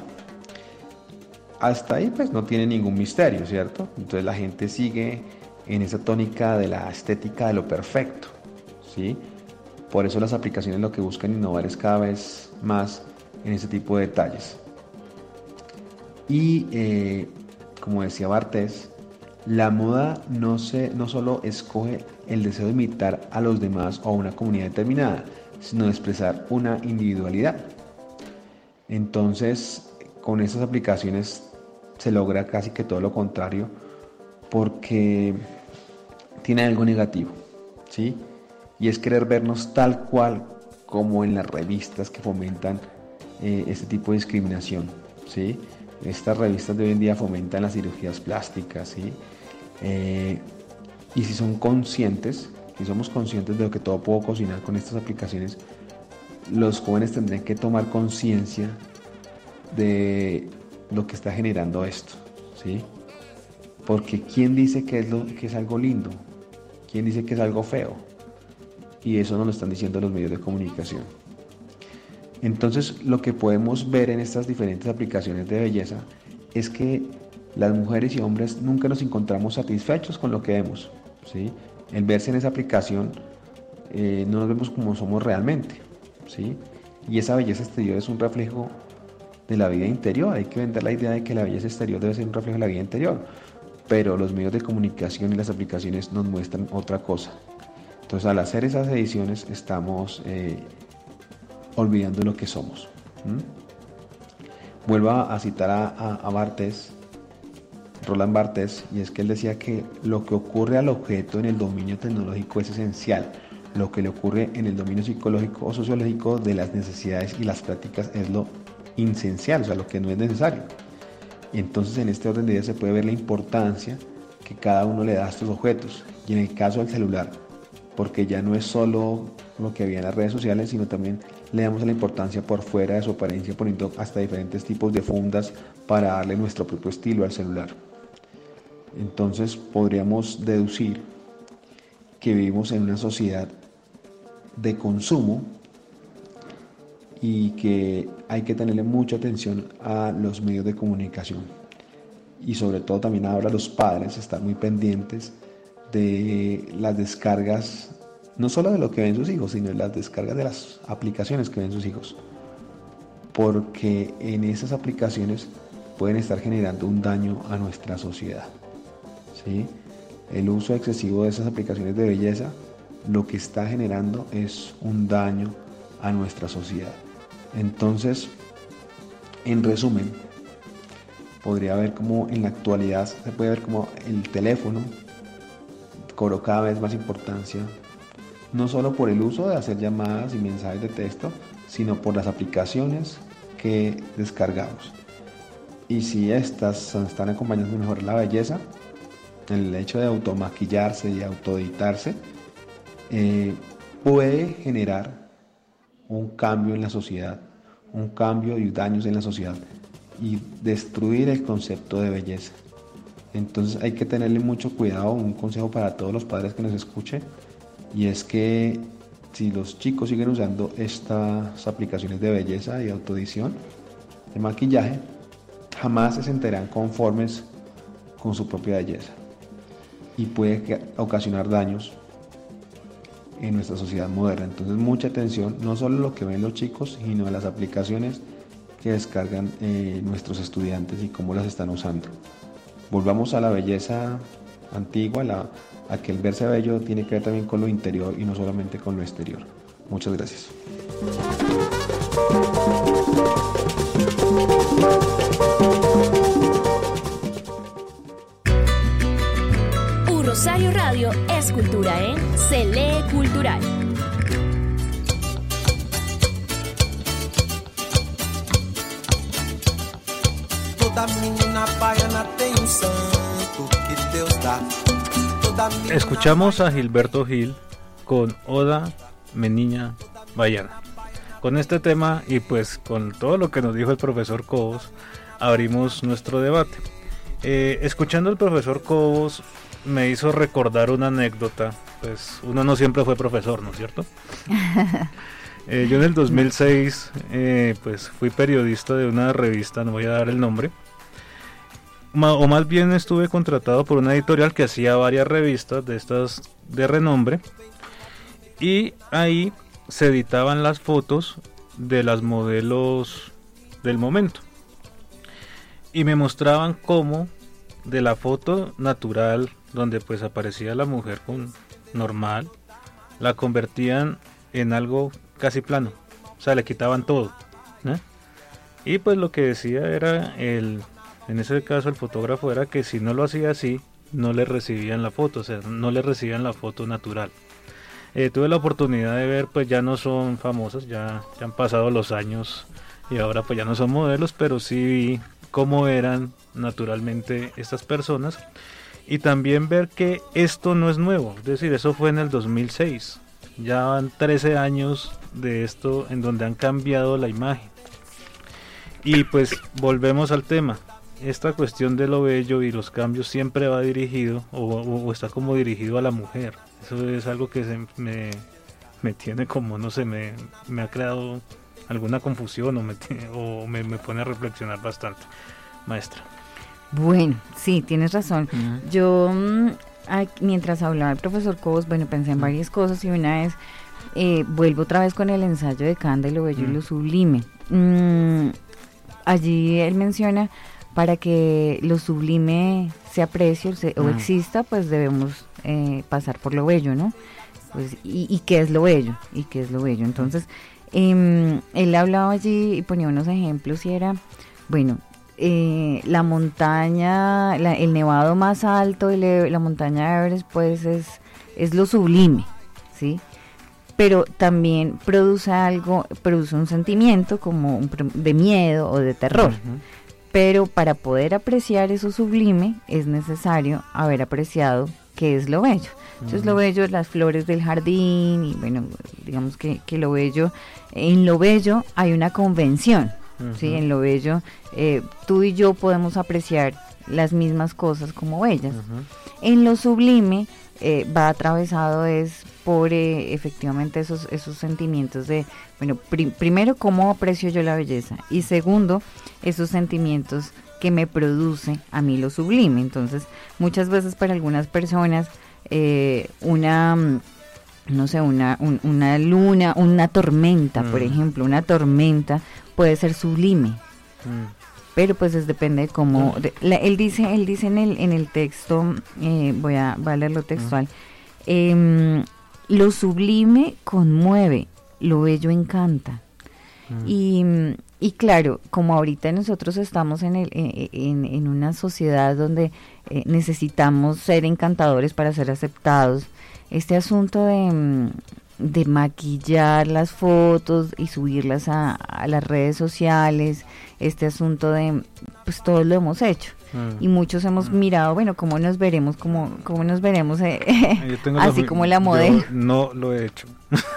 Hasta ahí pues no tiene ningún misterio, ¿cierto? Entonces la gente sigue en esa tónica de la estética de lo perfecto, ¿sí? Por eso las aplicaciones lo que buscan innovar es cada vez más en ese tipo de detalles. Y eh, como decía Bartés, la moda no, se, no solo escoge el deseo de imitar a los demás o a una comunidad determinada, sino de expresar una individualidad. Entonces, con estas aplicaciones se logra casi que todo lo contrario, porque tiene algo negativo, ¿sí? Y es querer vernos tal cual como en las revistas que fomentan eh, este tipo de discriminación, ¿sí? Estas revistas de hoy en día fomentan las cirugías plásticas, ¿sí? Eh, y si son conscientes, si somos conscientes de lo que todo puedo cocinar con estas aplicaciones, los jóvenes tendrán que tomar conciencia de lo que está generando esto, ¿sí? Porque ¿quién dice que es, lo, que es algo lindo? ¿Quién dice que es algo feo? Y eso nos lo están diciendo los medios de comunicación. Entonces, lo que podemos ver en estas diferentes aplicaciones de belleza es que las mujeres y hombres nunca nos encontramos satisfechos con lo que vemos, ¿sí? El verse en esa aplicación eh, no nos vemos como somos realmente, ¿sí? Y esa belleza exterior es un reflejo de la vida interior. Hay que vender la idea de que la belleza exterior debe ser un reflejo de la vida interior, pero los medios de comunicación y las aplicaciones nos muestran otra cosa. Entonces, al hacer esas ediciones estamos eh, olvidando lo que somos. ¿Mm? Vuelvo a citar a, a, a Bartés, Roland Barthes, y es que él decía que lo que ocurre al objeto en el dominio tecnológico es esencial, lo que le ocurre en el dominio psicológico o sociológico de las necesidades y las prácticas es lo esencial, o sea, lo que no es necesario. Y entonces en este orden de ideas se puede ver la importancia que cada uno le da a estos objetos, y en el caso del celular, porque ya no es solo lo que había en las redes sociales, sino también le damos la importancia por fuera de su apariencia, poniendo hasta diferentes tipos de fundas para darle nuestro propio estilo al celular. Entonces podríamos deducir que vivimos en una sociedad de consumo y que hay que tenerle mucha atención a los medios de comunicación, y sobre todo también ahora los padres estar muy pendientes de las descargas, no solo de lo que ven sus hijos, sino de las descargas de las aplicaciones que ven sus hijos, porque en esas aplicaciones pueden estar generando un daño a nuestra sociedad, ¿sí? El uso excesivo de esas aplicaciones de belleza lo que está generando es un daño a nuestra sociedad. Entonces, en resumen, podría ver como en la actualidad se puede ver como el teléfono cobró cada vez más importancia, no solo por el uso de hacer llamadas y mensajes de texto, sino por las aplicaciones que descargamos. Y si estas están acompañando de mejorar la belleza, el hecho de automaquillarse y autoeditarse eh, puede generar un cambio en la sociedad, un cambio y daños en la sociedad, y destruir el concepto de belleza. Entonces hay que tenerle mucho cuidado. Un consejo para todos los padres que nos escuchen, y es que si los chicos siguen usando estas aplicaciones de belleza y autoedición, de maquillaje, jamás se sentirán conformes con su propia belleza, y puede ocasionar daños en nuestra sociedad moderna. Entonces mucha atención, no solo lo que ven los chicos, sino a las aplicaciones que descargan eh, nuestros estudiantes y cómo las están usando. Volvamos a la belleza antigua, la, a que el verse bello tiene que ver también con lo interior y no solamente con lo exterior. Muchas gracias. U Rosario Radio es cultura en Se Lee Cultural. Escuchamos a Gilberto Gil con Oda, mi niña baiana. Con este tema y pues con todo lo que nos dijo el profesor Cobos, abrimos nuestro debate. Eh, escuchando al profesor Cobos me hizo recordar una anécdota. Pues uno no siempre fue profesor, ¿no es cierto? eh, yo en el dos mil seis eh, pues fui periodista de una revista, no voy a dar el nombre, o más bien estuve contratado por una editorial que hacía varias revistas de estas de renombre, y ahí se editaban las fotos de las modelos del momento, y me mostraban cómo de la foto natural donde pues aparecía la mujer con normal, la convertían en algo casi plano, o sea, le quitaban todo, ¿eh? Y pues lo que decía era el en ese caso el fotógrafo era que si no lo hacía así, no le recibían la foto, o sea, no le recibían la foto natural. Eh, tuve la oportunidad de ver, pues ya no son famosas, ya, ya han pasado los años y ahora pues ya no son modelos, pero sí vi cómo eran naturalmente estas personas, y también ver que esto no es nuevo, es decir, eso fue en el dos mil seis, ya van trece años de esto en donde han cambiado la imagen. Y pues volvemos al tema. Esta cuestión de lo bello y los cambios siempre va dirigido o, o, o está como dirigido a la mujer. Eso es algo que se me, me tiene como, no sé, me, me ha creado alguna confusión o, me, o me, me pone a reflexionar bastante. Maestra. Bueno, sí, tienes razón. Uh-huh. Yo, ay, mientras hablaba el profesor Cobos, bueno, pensé en varias cosas, y una es, eh, vuelvo otra vez con el ensayo de Canda y lo bello uh-huh. y lo sublime. Mm, allí él menciona, para que lo sublime se aprecie se, uh-huh. o exista, pues debemos eh, pasar por lo bello, ¿no? Pues, y, y qué es lo bello, y qué es lo bello. Entonces, eh, él hablaba allí y ponía unos ejemplos, y era, bueno, eh, la montaña, la, el nevado más alto, el, la montaña Everest, pues es, es lo sublime, ¿sí? Pero también produce algo, produce un sentimiento como un, de miedo o de terror. Uh-huh. Pero para poder apreciar eso sublime es necesario haber apreciado qué es lo bello. Entonces uh-huh. lo bello es las flores del jardín y bueno, digamos que, que lo bello, en lo bello hay una convención, uh-huh. ¿sí? En lo bello eh, tú y yo podemos apreciar las mismas cosas como bellas. Uh-huh. En lo sublime eh, va atravesado es por eh, efectivamente esos, esos sentimientos de, bueno, pri- primero cómo aprecio yo la belleza y segundo, esos sentimientos que me produce a mí lo sublime. Entonces, muchas veces para algunas personas eh, una, no sé, una, un, una luna, una tormenta, mm. por ejemplo, una tormenta puede ser sublime. Mm. Pero pues es depende de cómo, de, la, él dice, él dice en el, en el texto, eh, voy a, voy a leerlo textual, mm. eh, lo sublime conmueve, lo bello encanta. Mm. Y, y claro, como ahorita nosotros estamos en, el, en, en una sociedad donde eh, necesitamos ser encantadores para ser aceptados, este asunto de, de maquillar las fotos y subirlas a, a las redes sociales, este asunto de, pues todos lo hemos hecho. Mm. Y muchos hemos mm. mirado, bueno, cómo nos veremos, cómo, cómo nos veremos, eh, así la, como la modelo. Yo no lo he hecho.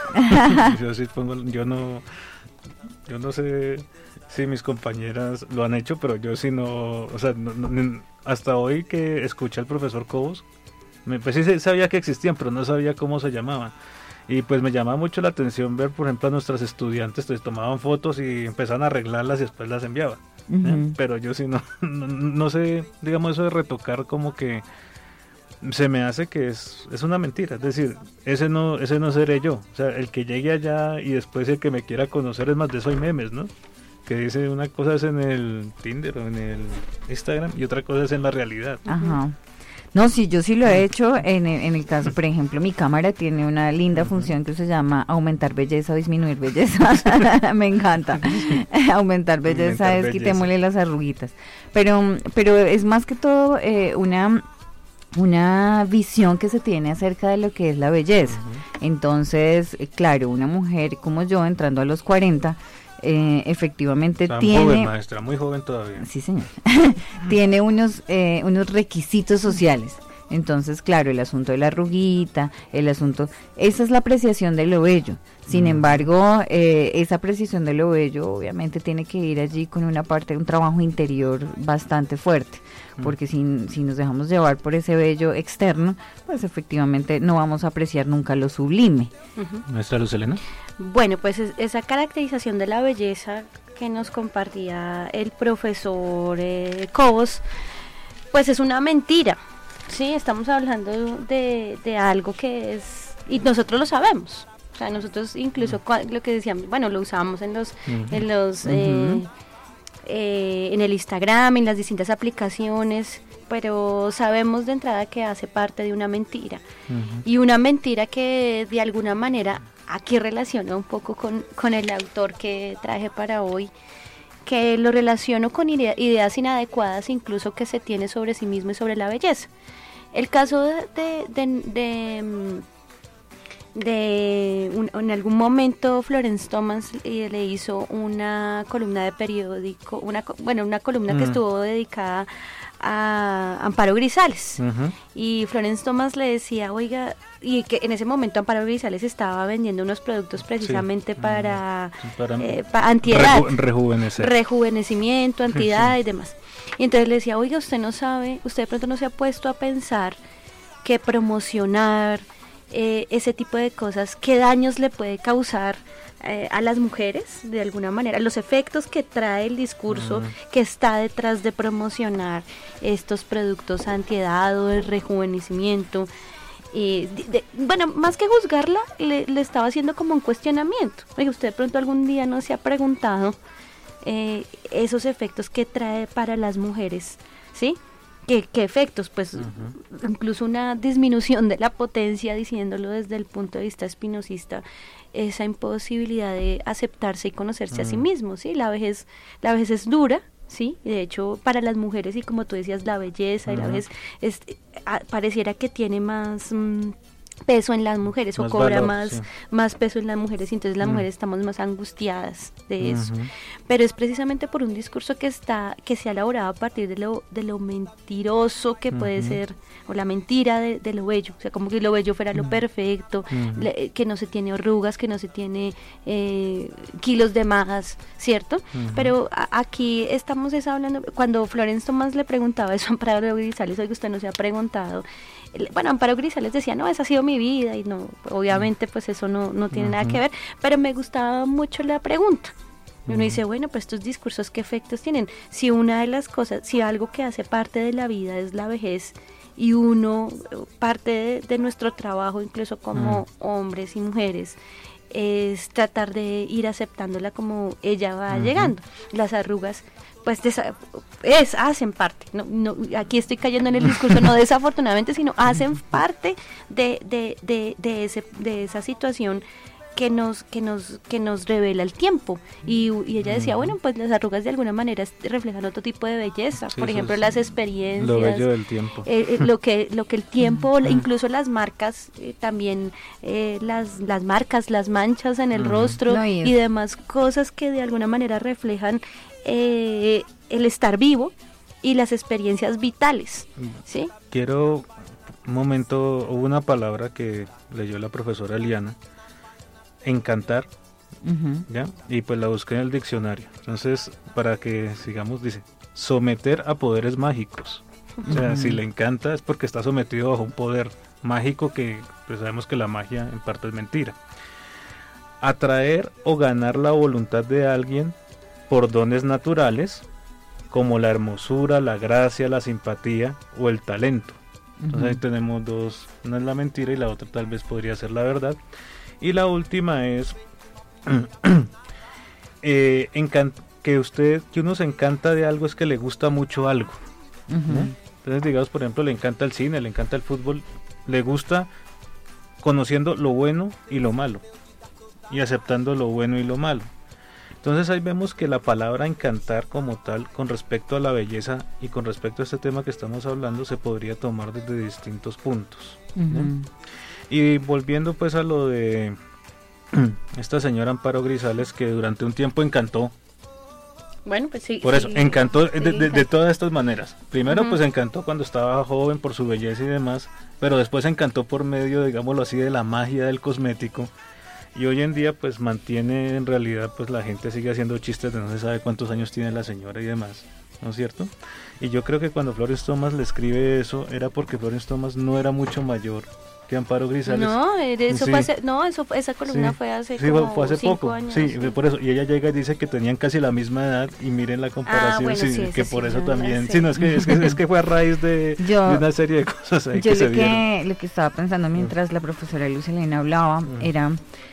yo, sí pongo, yo no, yo no sé si mis compañeras lo han hecho, pero yo sí no, o sea, no, no, hasta hoy que escuché al profesor Cobos, me, pues sí sabía que existían, pero no sabía cómo se llamaban. Y pues me llamaba mucho la atención ver, por ejemplo, a nuestras estudiantes, pues tomaban fotos y empezaban a arreglarlas y después las enviaban. Uh-huh. ¿eh? Pero yo sí no, no, no sé, digamos, eso de retocar como que se me hace que es, es una mentira. Es decir, ese no, ese no seré yo. O sea, el que llegue allá y después el que me quiera conocer, es más, de eso hay memes, ¿no? Que dice una cosa es en el Tinder o en el Instagram y otra cosa es en la realidad. Ajá. No, sí, yo sí lo he hecho. En el, en el caso, por ejemplo, mi cámara tiene una linda función que se llama aumentar belleza o disminuir belleza. Me encanta. Aumentar belleza aumentar es belleza. Quitémosle las arruguitas. Pero, pero es más que todo eh, una, una visión que se tiene acerca de lo que es la belleza. Uh-huh. Entonces, claro, una mujer como yo, entrando a los cuarenta, Eh, efectivamente Tan tiene joven, maestra, muy joven todavía. Sí, señor. Tiene unos eh, unos requisitos sociales. Entonces, claro, el asunto de la arruguita, el asunto, esa es la apreciación de lo bello. Sin mm. embargo, eh, esa apreciación de lo bello obviamente tiene que ir allí con una parte, un trabajo interior bastante fuerte, mm. porque si, si nos dejamos llevar por ese bello externo, pues efectivamente no vamos a apreciar nunca lo sublime. Uh-huh. Maestra Luz Helena. Bueno, pues es, esa caracterización de la belleza que nos compartía el profesor eh, Cobos, pues es una mentira. Sí, estamos hablando de, de algo que es, y nosotros lo sabemos. O sea, nosotros incluso uh-huh. lo que decíamos, bueno, lo usamos en los, uh-huh. en los, uh-huh. eh, eh, en el Instagram, en las distintas aplicaciones, pero sabemos de entrada que hace parte de una mentira. Uh-huh. Y una mentira que de alguna manera aquí relaciona un poco con, con el autor que traje para hoy, que lo relaciono con idea, ideas inadecuadas incluso que se tiene sobre sí mismo y sobre la belleza. El caso de, de, de, de, de un, en algún momento Florence Thomas eh, le hizo una columna de periódico, una bueno, una columna mm. que estuvo dedicada a Amparo Grisales. Uh-huh. Y Florence Thomas le decía, oiga, y que en ese momento Amparo Grisales estaba vendiendo unos productos precisamente sí. para, para eh, pa, antiedad, reju- rejuvenecer. rejuvenecimiento, antiedad sí. y demás. Y entonces le decía, oiga, usted no sabe, usted de pronto no se ha puesto a pensar que promocionar eh, ese tipo de cosas, qué daños le puede causar eh, a las mujeres, de alguna manera, los efectos que trae el discurso mm. que está detrás de promocionar estos productos antiedad o de rejuvenecimiento. Eh, de, de, bueno, más que juzgarla, le, le estaba haciendo como un cuestionamiento. Oye, usted de pronto algún día no se ha preguntado eh, esos efectos que trae para las mujeres, ¿sí? ¿Qué, qué efectos? Pues uh-huh. incluso una disminución de la potencia, diciéndolo desde el punto de vista espinosista, esa imposibilidad de aceptarse y conocerse uh-huh. a sí mismo, ¿sí? La vejez, la vejez es dura, ¿sí? De hecho, para las mujeres, y como tú decías, la belleza, uh-huh. y la vejez, es, a, pareciera que tiene más... Mmm, peso en las mujeres, más o cobra valor, más, sí. más peso en las mujeres, y entonces las mm. mujeres estamos más angustiadas de eso, uh-huh. pero es precisamente por un discurso que está, que se ha elaborado a partir de lo, de lo mentiroso que uh-huh. puede ser, o la mentira de, de lo bello, o sea, como que lo bello fuera lo uh-huh. perfecto, uh-huh. le, que no se tiene arrugas, que no se tiene eh, kilos de más, ¿cierto? Uh-huh. Pero a, aquí estamos es hablando, cuando Florence Thomas le preguntaba eso a Amparo Grisales, oiga, usted no se ha preguntado. Bueno, Amparo Grisales decía, no, esa ha sido mi vida, y no, obviamente pues eso no, no tiene uh-huh. nada que ver, pero me gustaba mucho la pregunta. Y uno uh-huh. dice, bueno, pues estos discursos, ¿qué efectos tienen? Si una de las cosas, si algo que hace parte de la vida es la vejez, y uno, parte de, de nuestro trabajo, incluso como uh-huh. hombres y mujeres, es tratar de ir aceptándola como ella va uh-huh. llegando. Las arrugas, pues desa- es, hacen parte, no, no, aquí estoy cayendo en el discurso, no desafortunadamente, sino hacen parte de, de, de, de, ese, de esa situación que nos que nos que nos revela el tiempo, y, y ella decía, bueno, pues las arrugas de alguna manera reflejan otro tipo de belleza, sí, por ejemplo las experiencias, lo bello del tiempo, eh, eh, lo que lo que el tiempo, incluso las marcas, eh, también eh, las las marcas, las manchas en el uh-huh. rostro no, y, y demás cosas que de alguna manera reflejan eh, el estar vivo y las experiencias vitales, ¿sí? Quiero un momento, hubo una palabra que leyó la profesora Eliana, encantar, uh-huh. ¿ya? Y pues la busqué en el diccionario. Entonces, para que sigamos, dice, someter a poderes mágicos. O sea, uh-huh. si le encanta es porque está sometido bajo un poder mágico que pues sabemos que la magia en parte es mentira. Atraer o ganar la voluntad de alguien por dones naturales, como la hermosura, la gracia, la simpatía o el talento. Entonces uh-huh. ahí tenemos dos, una es la mentira y la otra tal vez podría ser la verdad. Y la última es eh, encant- que usted, que uno se encanta de algo es que le gusta mucho algo. Uh-huh. ¿no? Entonces, digamos, por ejemplo, le encanta el cine, le encanta el fútbol, le gusta conociendo lo bueno y lo malo, y aceptando lo bueno y lo malo. Entonces ahí vemos que la palabra encantar como tal, con respecto a la belleza y con respecto a este tema que estamos hablando, se podría tomar desde distintos puntos. Uh-huh. ¿no? Y volviendo pues a lo de esta señora Amparo Grisales, que durante un tiempo encantó. Bueno, pues sí. Por eso, sí, encantó sí, de, de, de todas estas maneras. Primero uh-huh. pues encantó cuando estaba joven por su belleza y demás, pero después encantó por medio, digámoslo así, de la magia del cosmético. Y hoy en día pues mantiene, en realidad pues la gente sigue haciendo chistes de no se sabe cuántos años tiene la señora y demás, ¿no es cierto? Y yo creo que cuando Florence Thomas le escribe eso era porque Florence Thomas no era mucho mayor que Amparo Grisales. No, eso sí. fue hace, no, eso esa columna sí. fue hace sí, como fue hace cinco poco. años. Sí, sí, por eso. Y ella llega y dice que tenían casi la misma edad y miren la comparación, ah, bueno, sí, sí, que sí, por sí, eso no, también. sí. Sí, no, es que, es que es que fue a raíz de, yo, de una serie de cosas ahí yo que se lo vieron. que lo que estaba pensando mientras uh. la profesora Luz Helena hablaba uh. era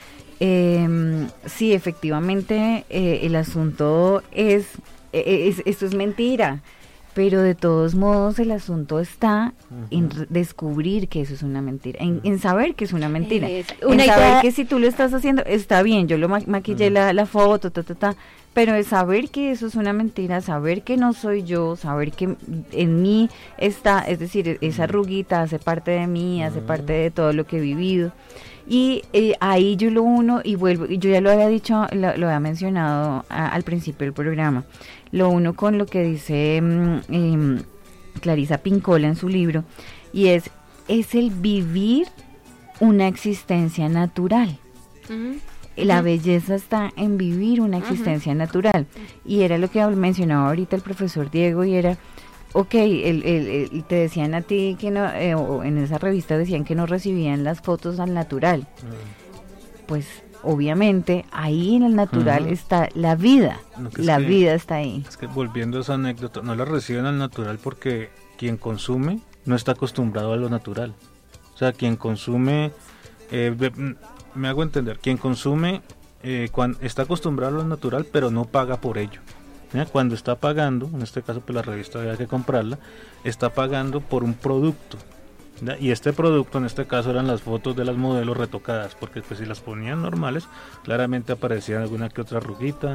eh, sí, efectivamente eh, el asunto es, es esto es mentira. Pero de todos modos el asunto está uh-huh. en re- descubrir que eso es una mentira, en, en saber que es una mentira, es una en saber idea... que si tú lo estás haciendo, está bien, yo lo ma- maquillé uh-huh. la, la foto, ta, ta, ta, pero es saber que eso es una mentira, saber que no soy yo, saber que en mí está, es decir, esa arruguita hace parte de mí, uh-huh. hace parte de todo lo que he vivido. Y eh, ahí yo lo uno y vuelvo, yo ya lo había dicho, lo, lo había mencionado a, al principio del programa, lo uno con lo que dice um, eh, Clarisa Pincola en su libro, y es, es el vivir una existencia natural. Uh-huh. La uh-huh. belleza está en vivir una existencia uh-huh. natural, y era lo que mencionaba ahorita el profesor Diego, y era, ok, el, el, el, te decían a ti que no, eh, o en esa revista decían que no recibían las fotos al natural. Uh-huh. Pues obviamente ahí en el natural uh-huh. está la vida, no, la que, vida está ahí. Es que volviendo a esa anécdota, no la reciben al natural porque quien consume no está acostumbrado a lo natural. O sea, quien consume, eh, me hago entender, quien consume eh, cuando, está acostumbrado a lo natural pero no paga por ello. Cuando está pagando, en este caso pues la revista había que comprarla, está pagando por un producto, ¿ya? Y este producto en este caso eran las fotos de las modelos retocadas, porque pues si las ponían normales, claramente aparecía alguna que otra arruguita,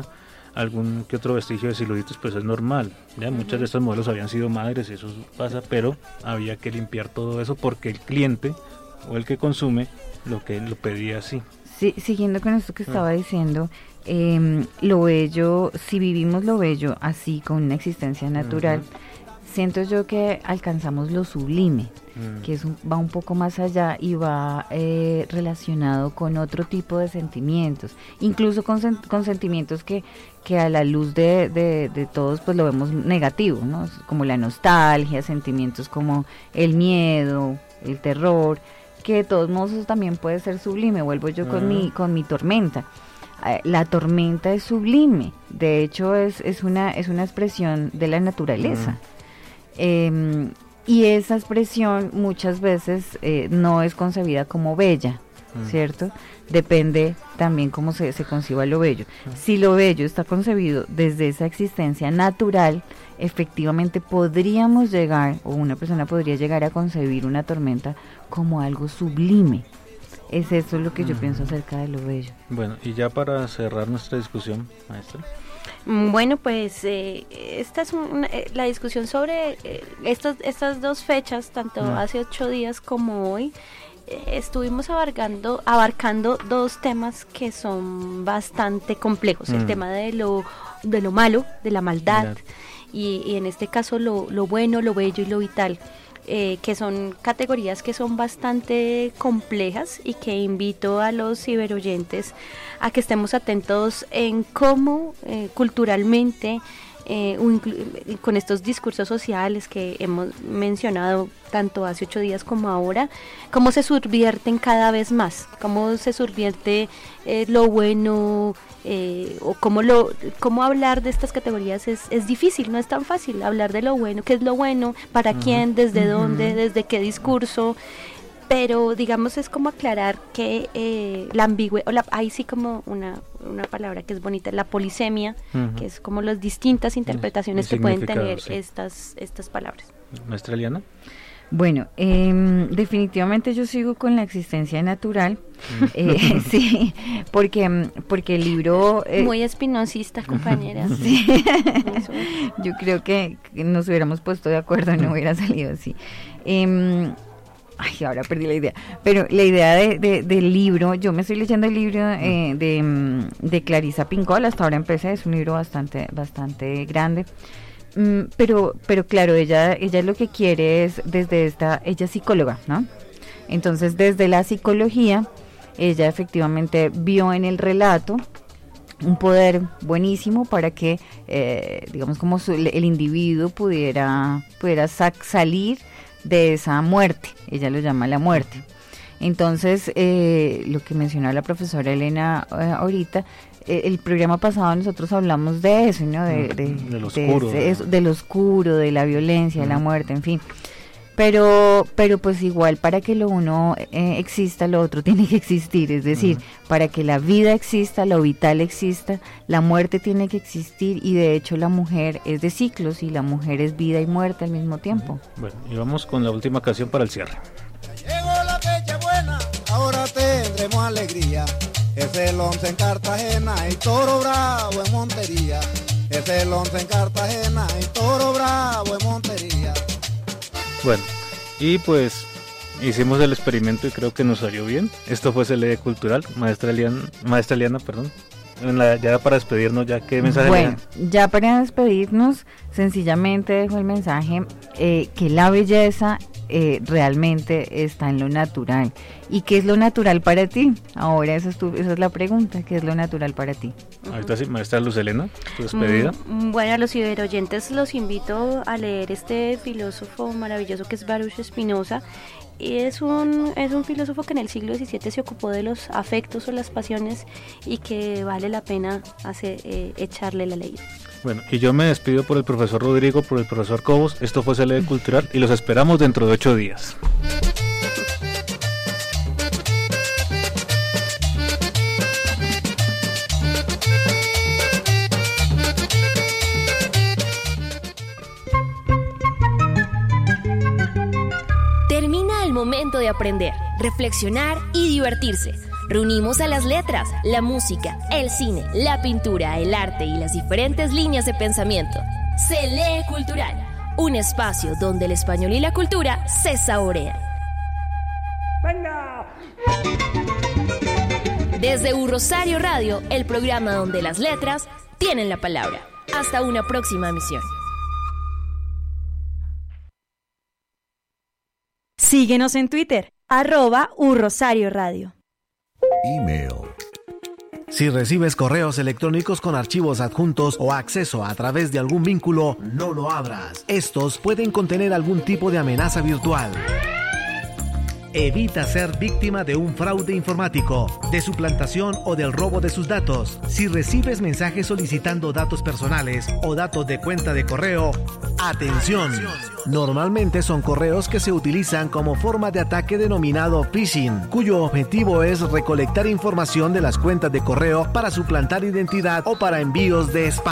algún que otro vestigio de celulitis, pues es normal, ¿ya? Uh-huh. Muchas de estas modelos habían sido madres, eso pasa, pero había que limpiar todo eso porque el cliente o el que consume lo que lo pedía así. Sí, siguiendo con esto que estaba uh-huh. diciendo, eh, lo bello, si vivimos lo bello así, con una existencia natural, uh-huh. siento yo que alcanzamos lo sublime, mm. que es un, va un poco más allá y va eh, relacionado con otro tipo de sentimientos, incluso con, sen- con sentimientos que, que a la luz de, de, de todos pues lo vemos negativo, ¿no? Como la nostalgia, sentimientos como el miedo, el terror, que de todos modos eso también puede ser sublime. Vuelvo yo mm. con mi con mi tormenta. La tormenta es sublime, de hecho es, es, una, es una expresión de la naturaleza. Mm. Eh, y esa expresión muchas veces eh, no es concebida como bella, mm. ¿cierto? Depende también cómo se, se conciba lo bello. Mm. Si lo bello está concebido desde esa existencia natural, efectivamente podríamos llegar, o una persona podría llegar a concebir una tormenta como algo sublime. Es eso lo que yo mm. pienso acerca de lo bello. Bueno, y ya para cerrar nuestra discusión, maestra. Bueno, pues eh, esta es una, eh, la discusión sobre eh, estas estas dos fechas, tanto no. hace ocho días como hoy, eh, estuvimos abarcando abarcando dos temas que son bastante complejos, mm. el tema de lo de lo malo, de la maldad, y, y en este caso lo, lo bueno, lo bello y lo vital. Eh, que son categorías que son bastante complejas y que invito a los ciberoyentes a que estemos atentos en cómo eh, culturalmente eh, inclu- con estos discursos sociales que hemos mencionado tanto hace ocho días como ahora, cómo se subvierten cada vez más, cómo se subvierte eh, lo bueno, eh, o cómo, lo, cómo hablar de estas categorías es, es difícil, no es tan fácil hablar de lo bueno, qué es lo bueno, para uh-huh. quién, desde uh-huh. dónde, desde qué discurso, pero digamos es como aclarar que eh, la ambigüedad, o la, hay sí como una, una palabra que es bonita, la polisemia, uh-huh. que es como las distintas interpretaciones que pueden tener sí. estas, estas palabras. ¿Maestra Eliana? Bueno, eh, definitivamente yo sigo con la existencia natural, eh, sí, porque porque el libro... Eh, Muy espinosista, compañera. Sí. Yo creo que nos hubiéramos puesto de acuerdo, no hubiera salido así. Eh, ay, ahora perdí la idea, pero la idea de, de, del libro, yo me estoy leyendo el libro eh, de, de Clarisa Pinkola, hasta ahora empecé, es un libro bastante, bastante grande. Mm, pero pero claro, ella ella lo que quiere es desde esta, ella es psicóloga, ¿no? Entonces desde la psicología ella efectivamente vio en el relato un poder buenísimo para que eh, digamos como su, el individuo pudiera pudiera sac- salir de esa muerte, ella lo llama la muerte. Entonces eh, lo que mencionó la profesora Elena eh, ahorita, el programa pasado nosotros hablamos de eso, ¿no? De, de, del oscuro, de, de, eso, del oscuro, de la violencia, uh-huh. de la muerte, en fin. Pero, pero pues igual para que lo uno eh, exista, lo otro tiene que existir. Es decir, uh-huh. para que la vida exista, lo vital exista, la muerte tiene que existir, y de hecho la mujer es de ciclos y la mujer es vida y muerte al mismo tiempo. Uh-huh. Bueno, y vamos con la última canción para el cierre. Llegó la fecha buena, ahora tendremos alegría. Es el once en Cartagena y Toro Bravo en Montería. Es el once en Cartagena y Toro Bravo en Montería. Bueno, y pues hicimos el experimento y creo que nos salió bien. Esto fue C L E Cultural, maestra Eliana, maestra Eliana, perdón. La, ya para despedirnos, ya qué mensaje. Bueno, ya para despedirnos, sencillamente dejo el mensaje eh, que la belleza eh, realmente está en lo natural. ¿Y qué es lo natural para ti? Ahora esa es, tu, esa es la pregunta, ¿qué es lo natural para ti? Ahorita sí, maestra Luz Helena, tu despedida. Mm, bueno, a los ciberoyentes los invito a leer este filósofo maravilloso que es Baruch Spinoza. Es un, es un filósofo que en el siglo diecisiete se ocupó de los afectos o las pasiones y que vale la pena hacer, eh, echarle la ley. Bueno, y yo me despido por el profesor Rodrigo, por el profesor Cobos. Esto fue C L E Cultural y los esperamos dentro de ocho días. Termina el momento de aprender, reflexionar y divertirse. Reunimos a las letras, la música, el cine, la pintura, el arte y las diferentes líneas de pensamiento. Se lee cultural, un espacio donde el español y la cultura se saborean. ¡Venga! Desde U Rosario Radio, el programa donde las letras tienen la palabra. Hasta una próxima emisión. Síguenos en Twitter, arroba U Rosario Radio. Email. Si recibes correos electrónicos con archivos adjuntos o acceso a través de algún vínculo, no lo abras. Estos pueden contener algún tipo de amenaza virtual. Evita ser víctima de un fraude informático, de suplantación o del robo de sus datos. Si recibes mensajes solicitando datos personales o datos de cuenta de correo, ¡atención! Normalmente son correos que se utilizan como forma de ataque denominado phishing, cuyo objetivo es recolectar información de las cuentas de correo para suplantar identidad o para envíos de spam.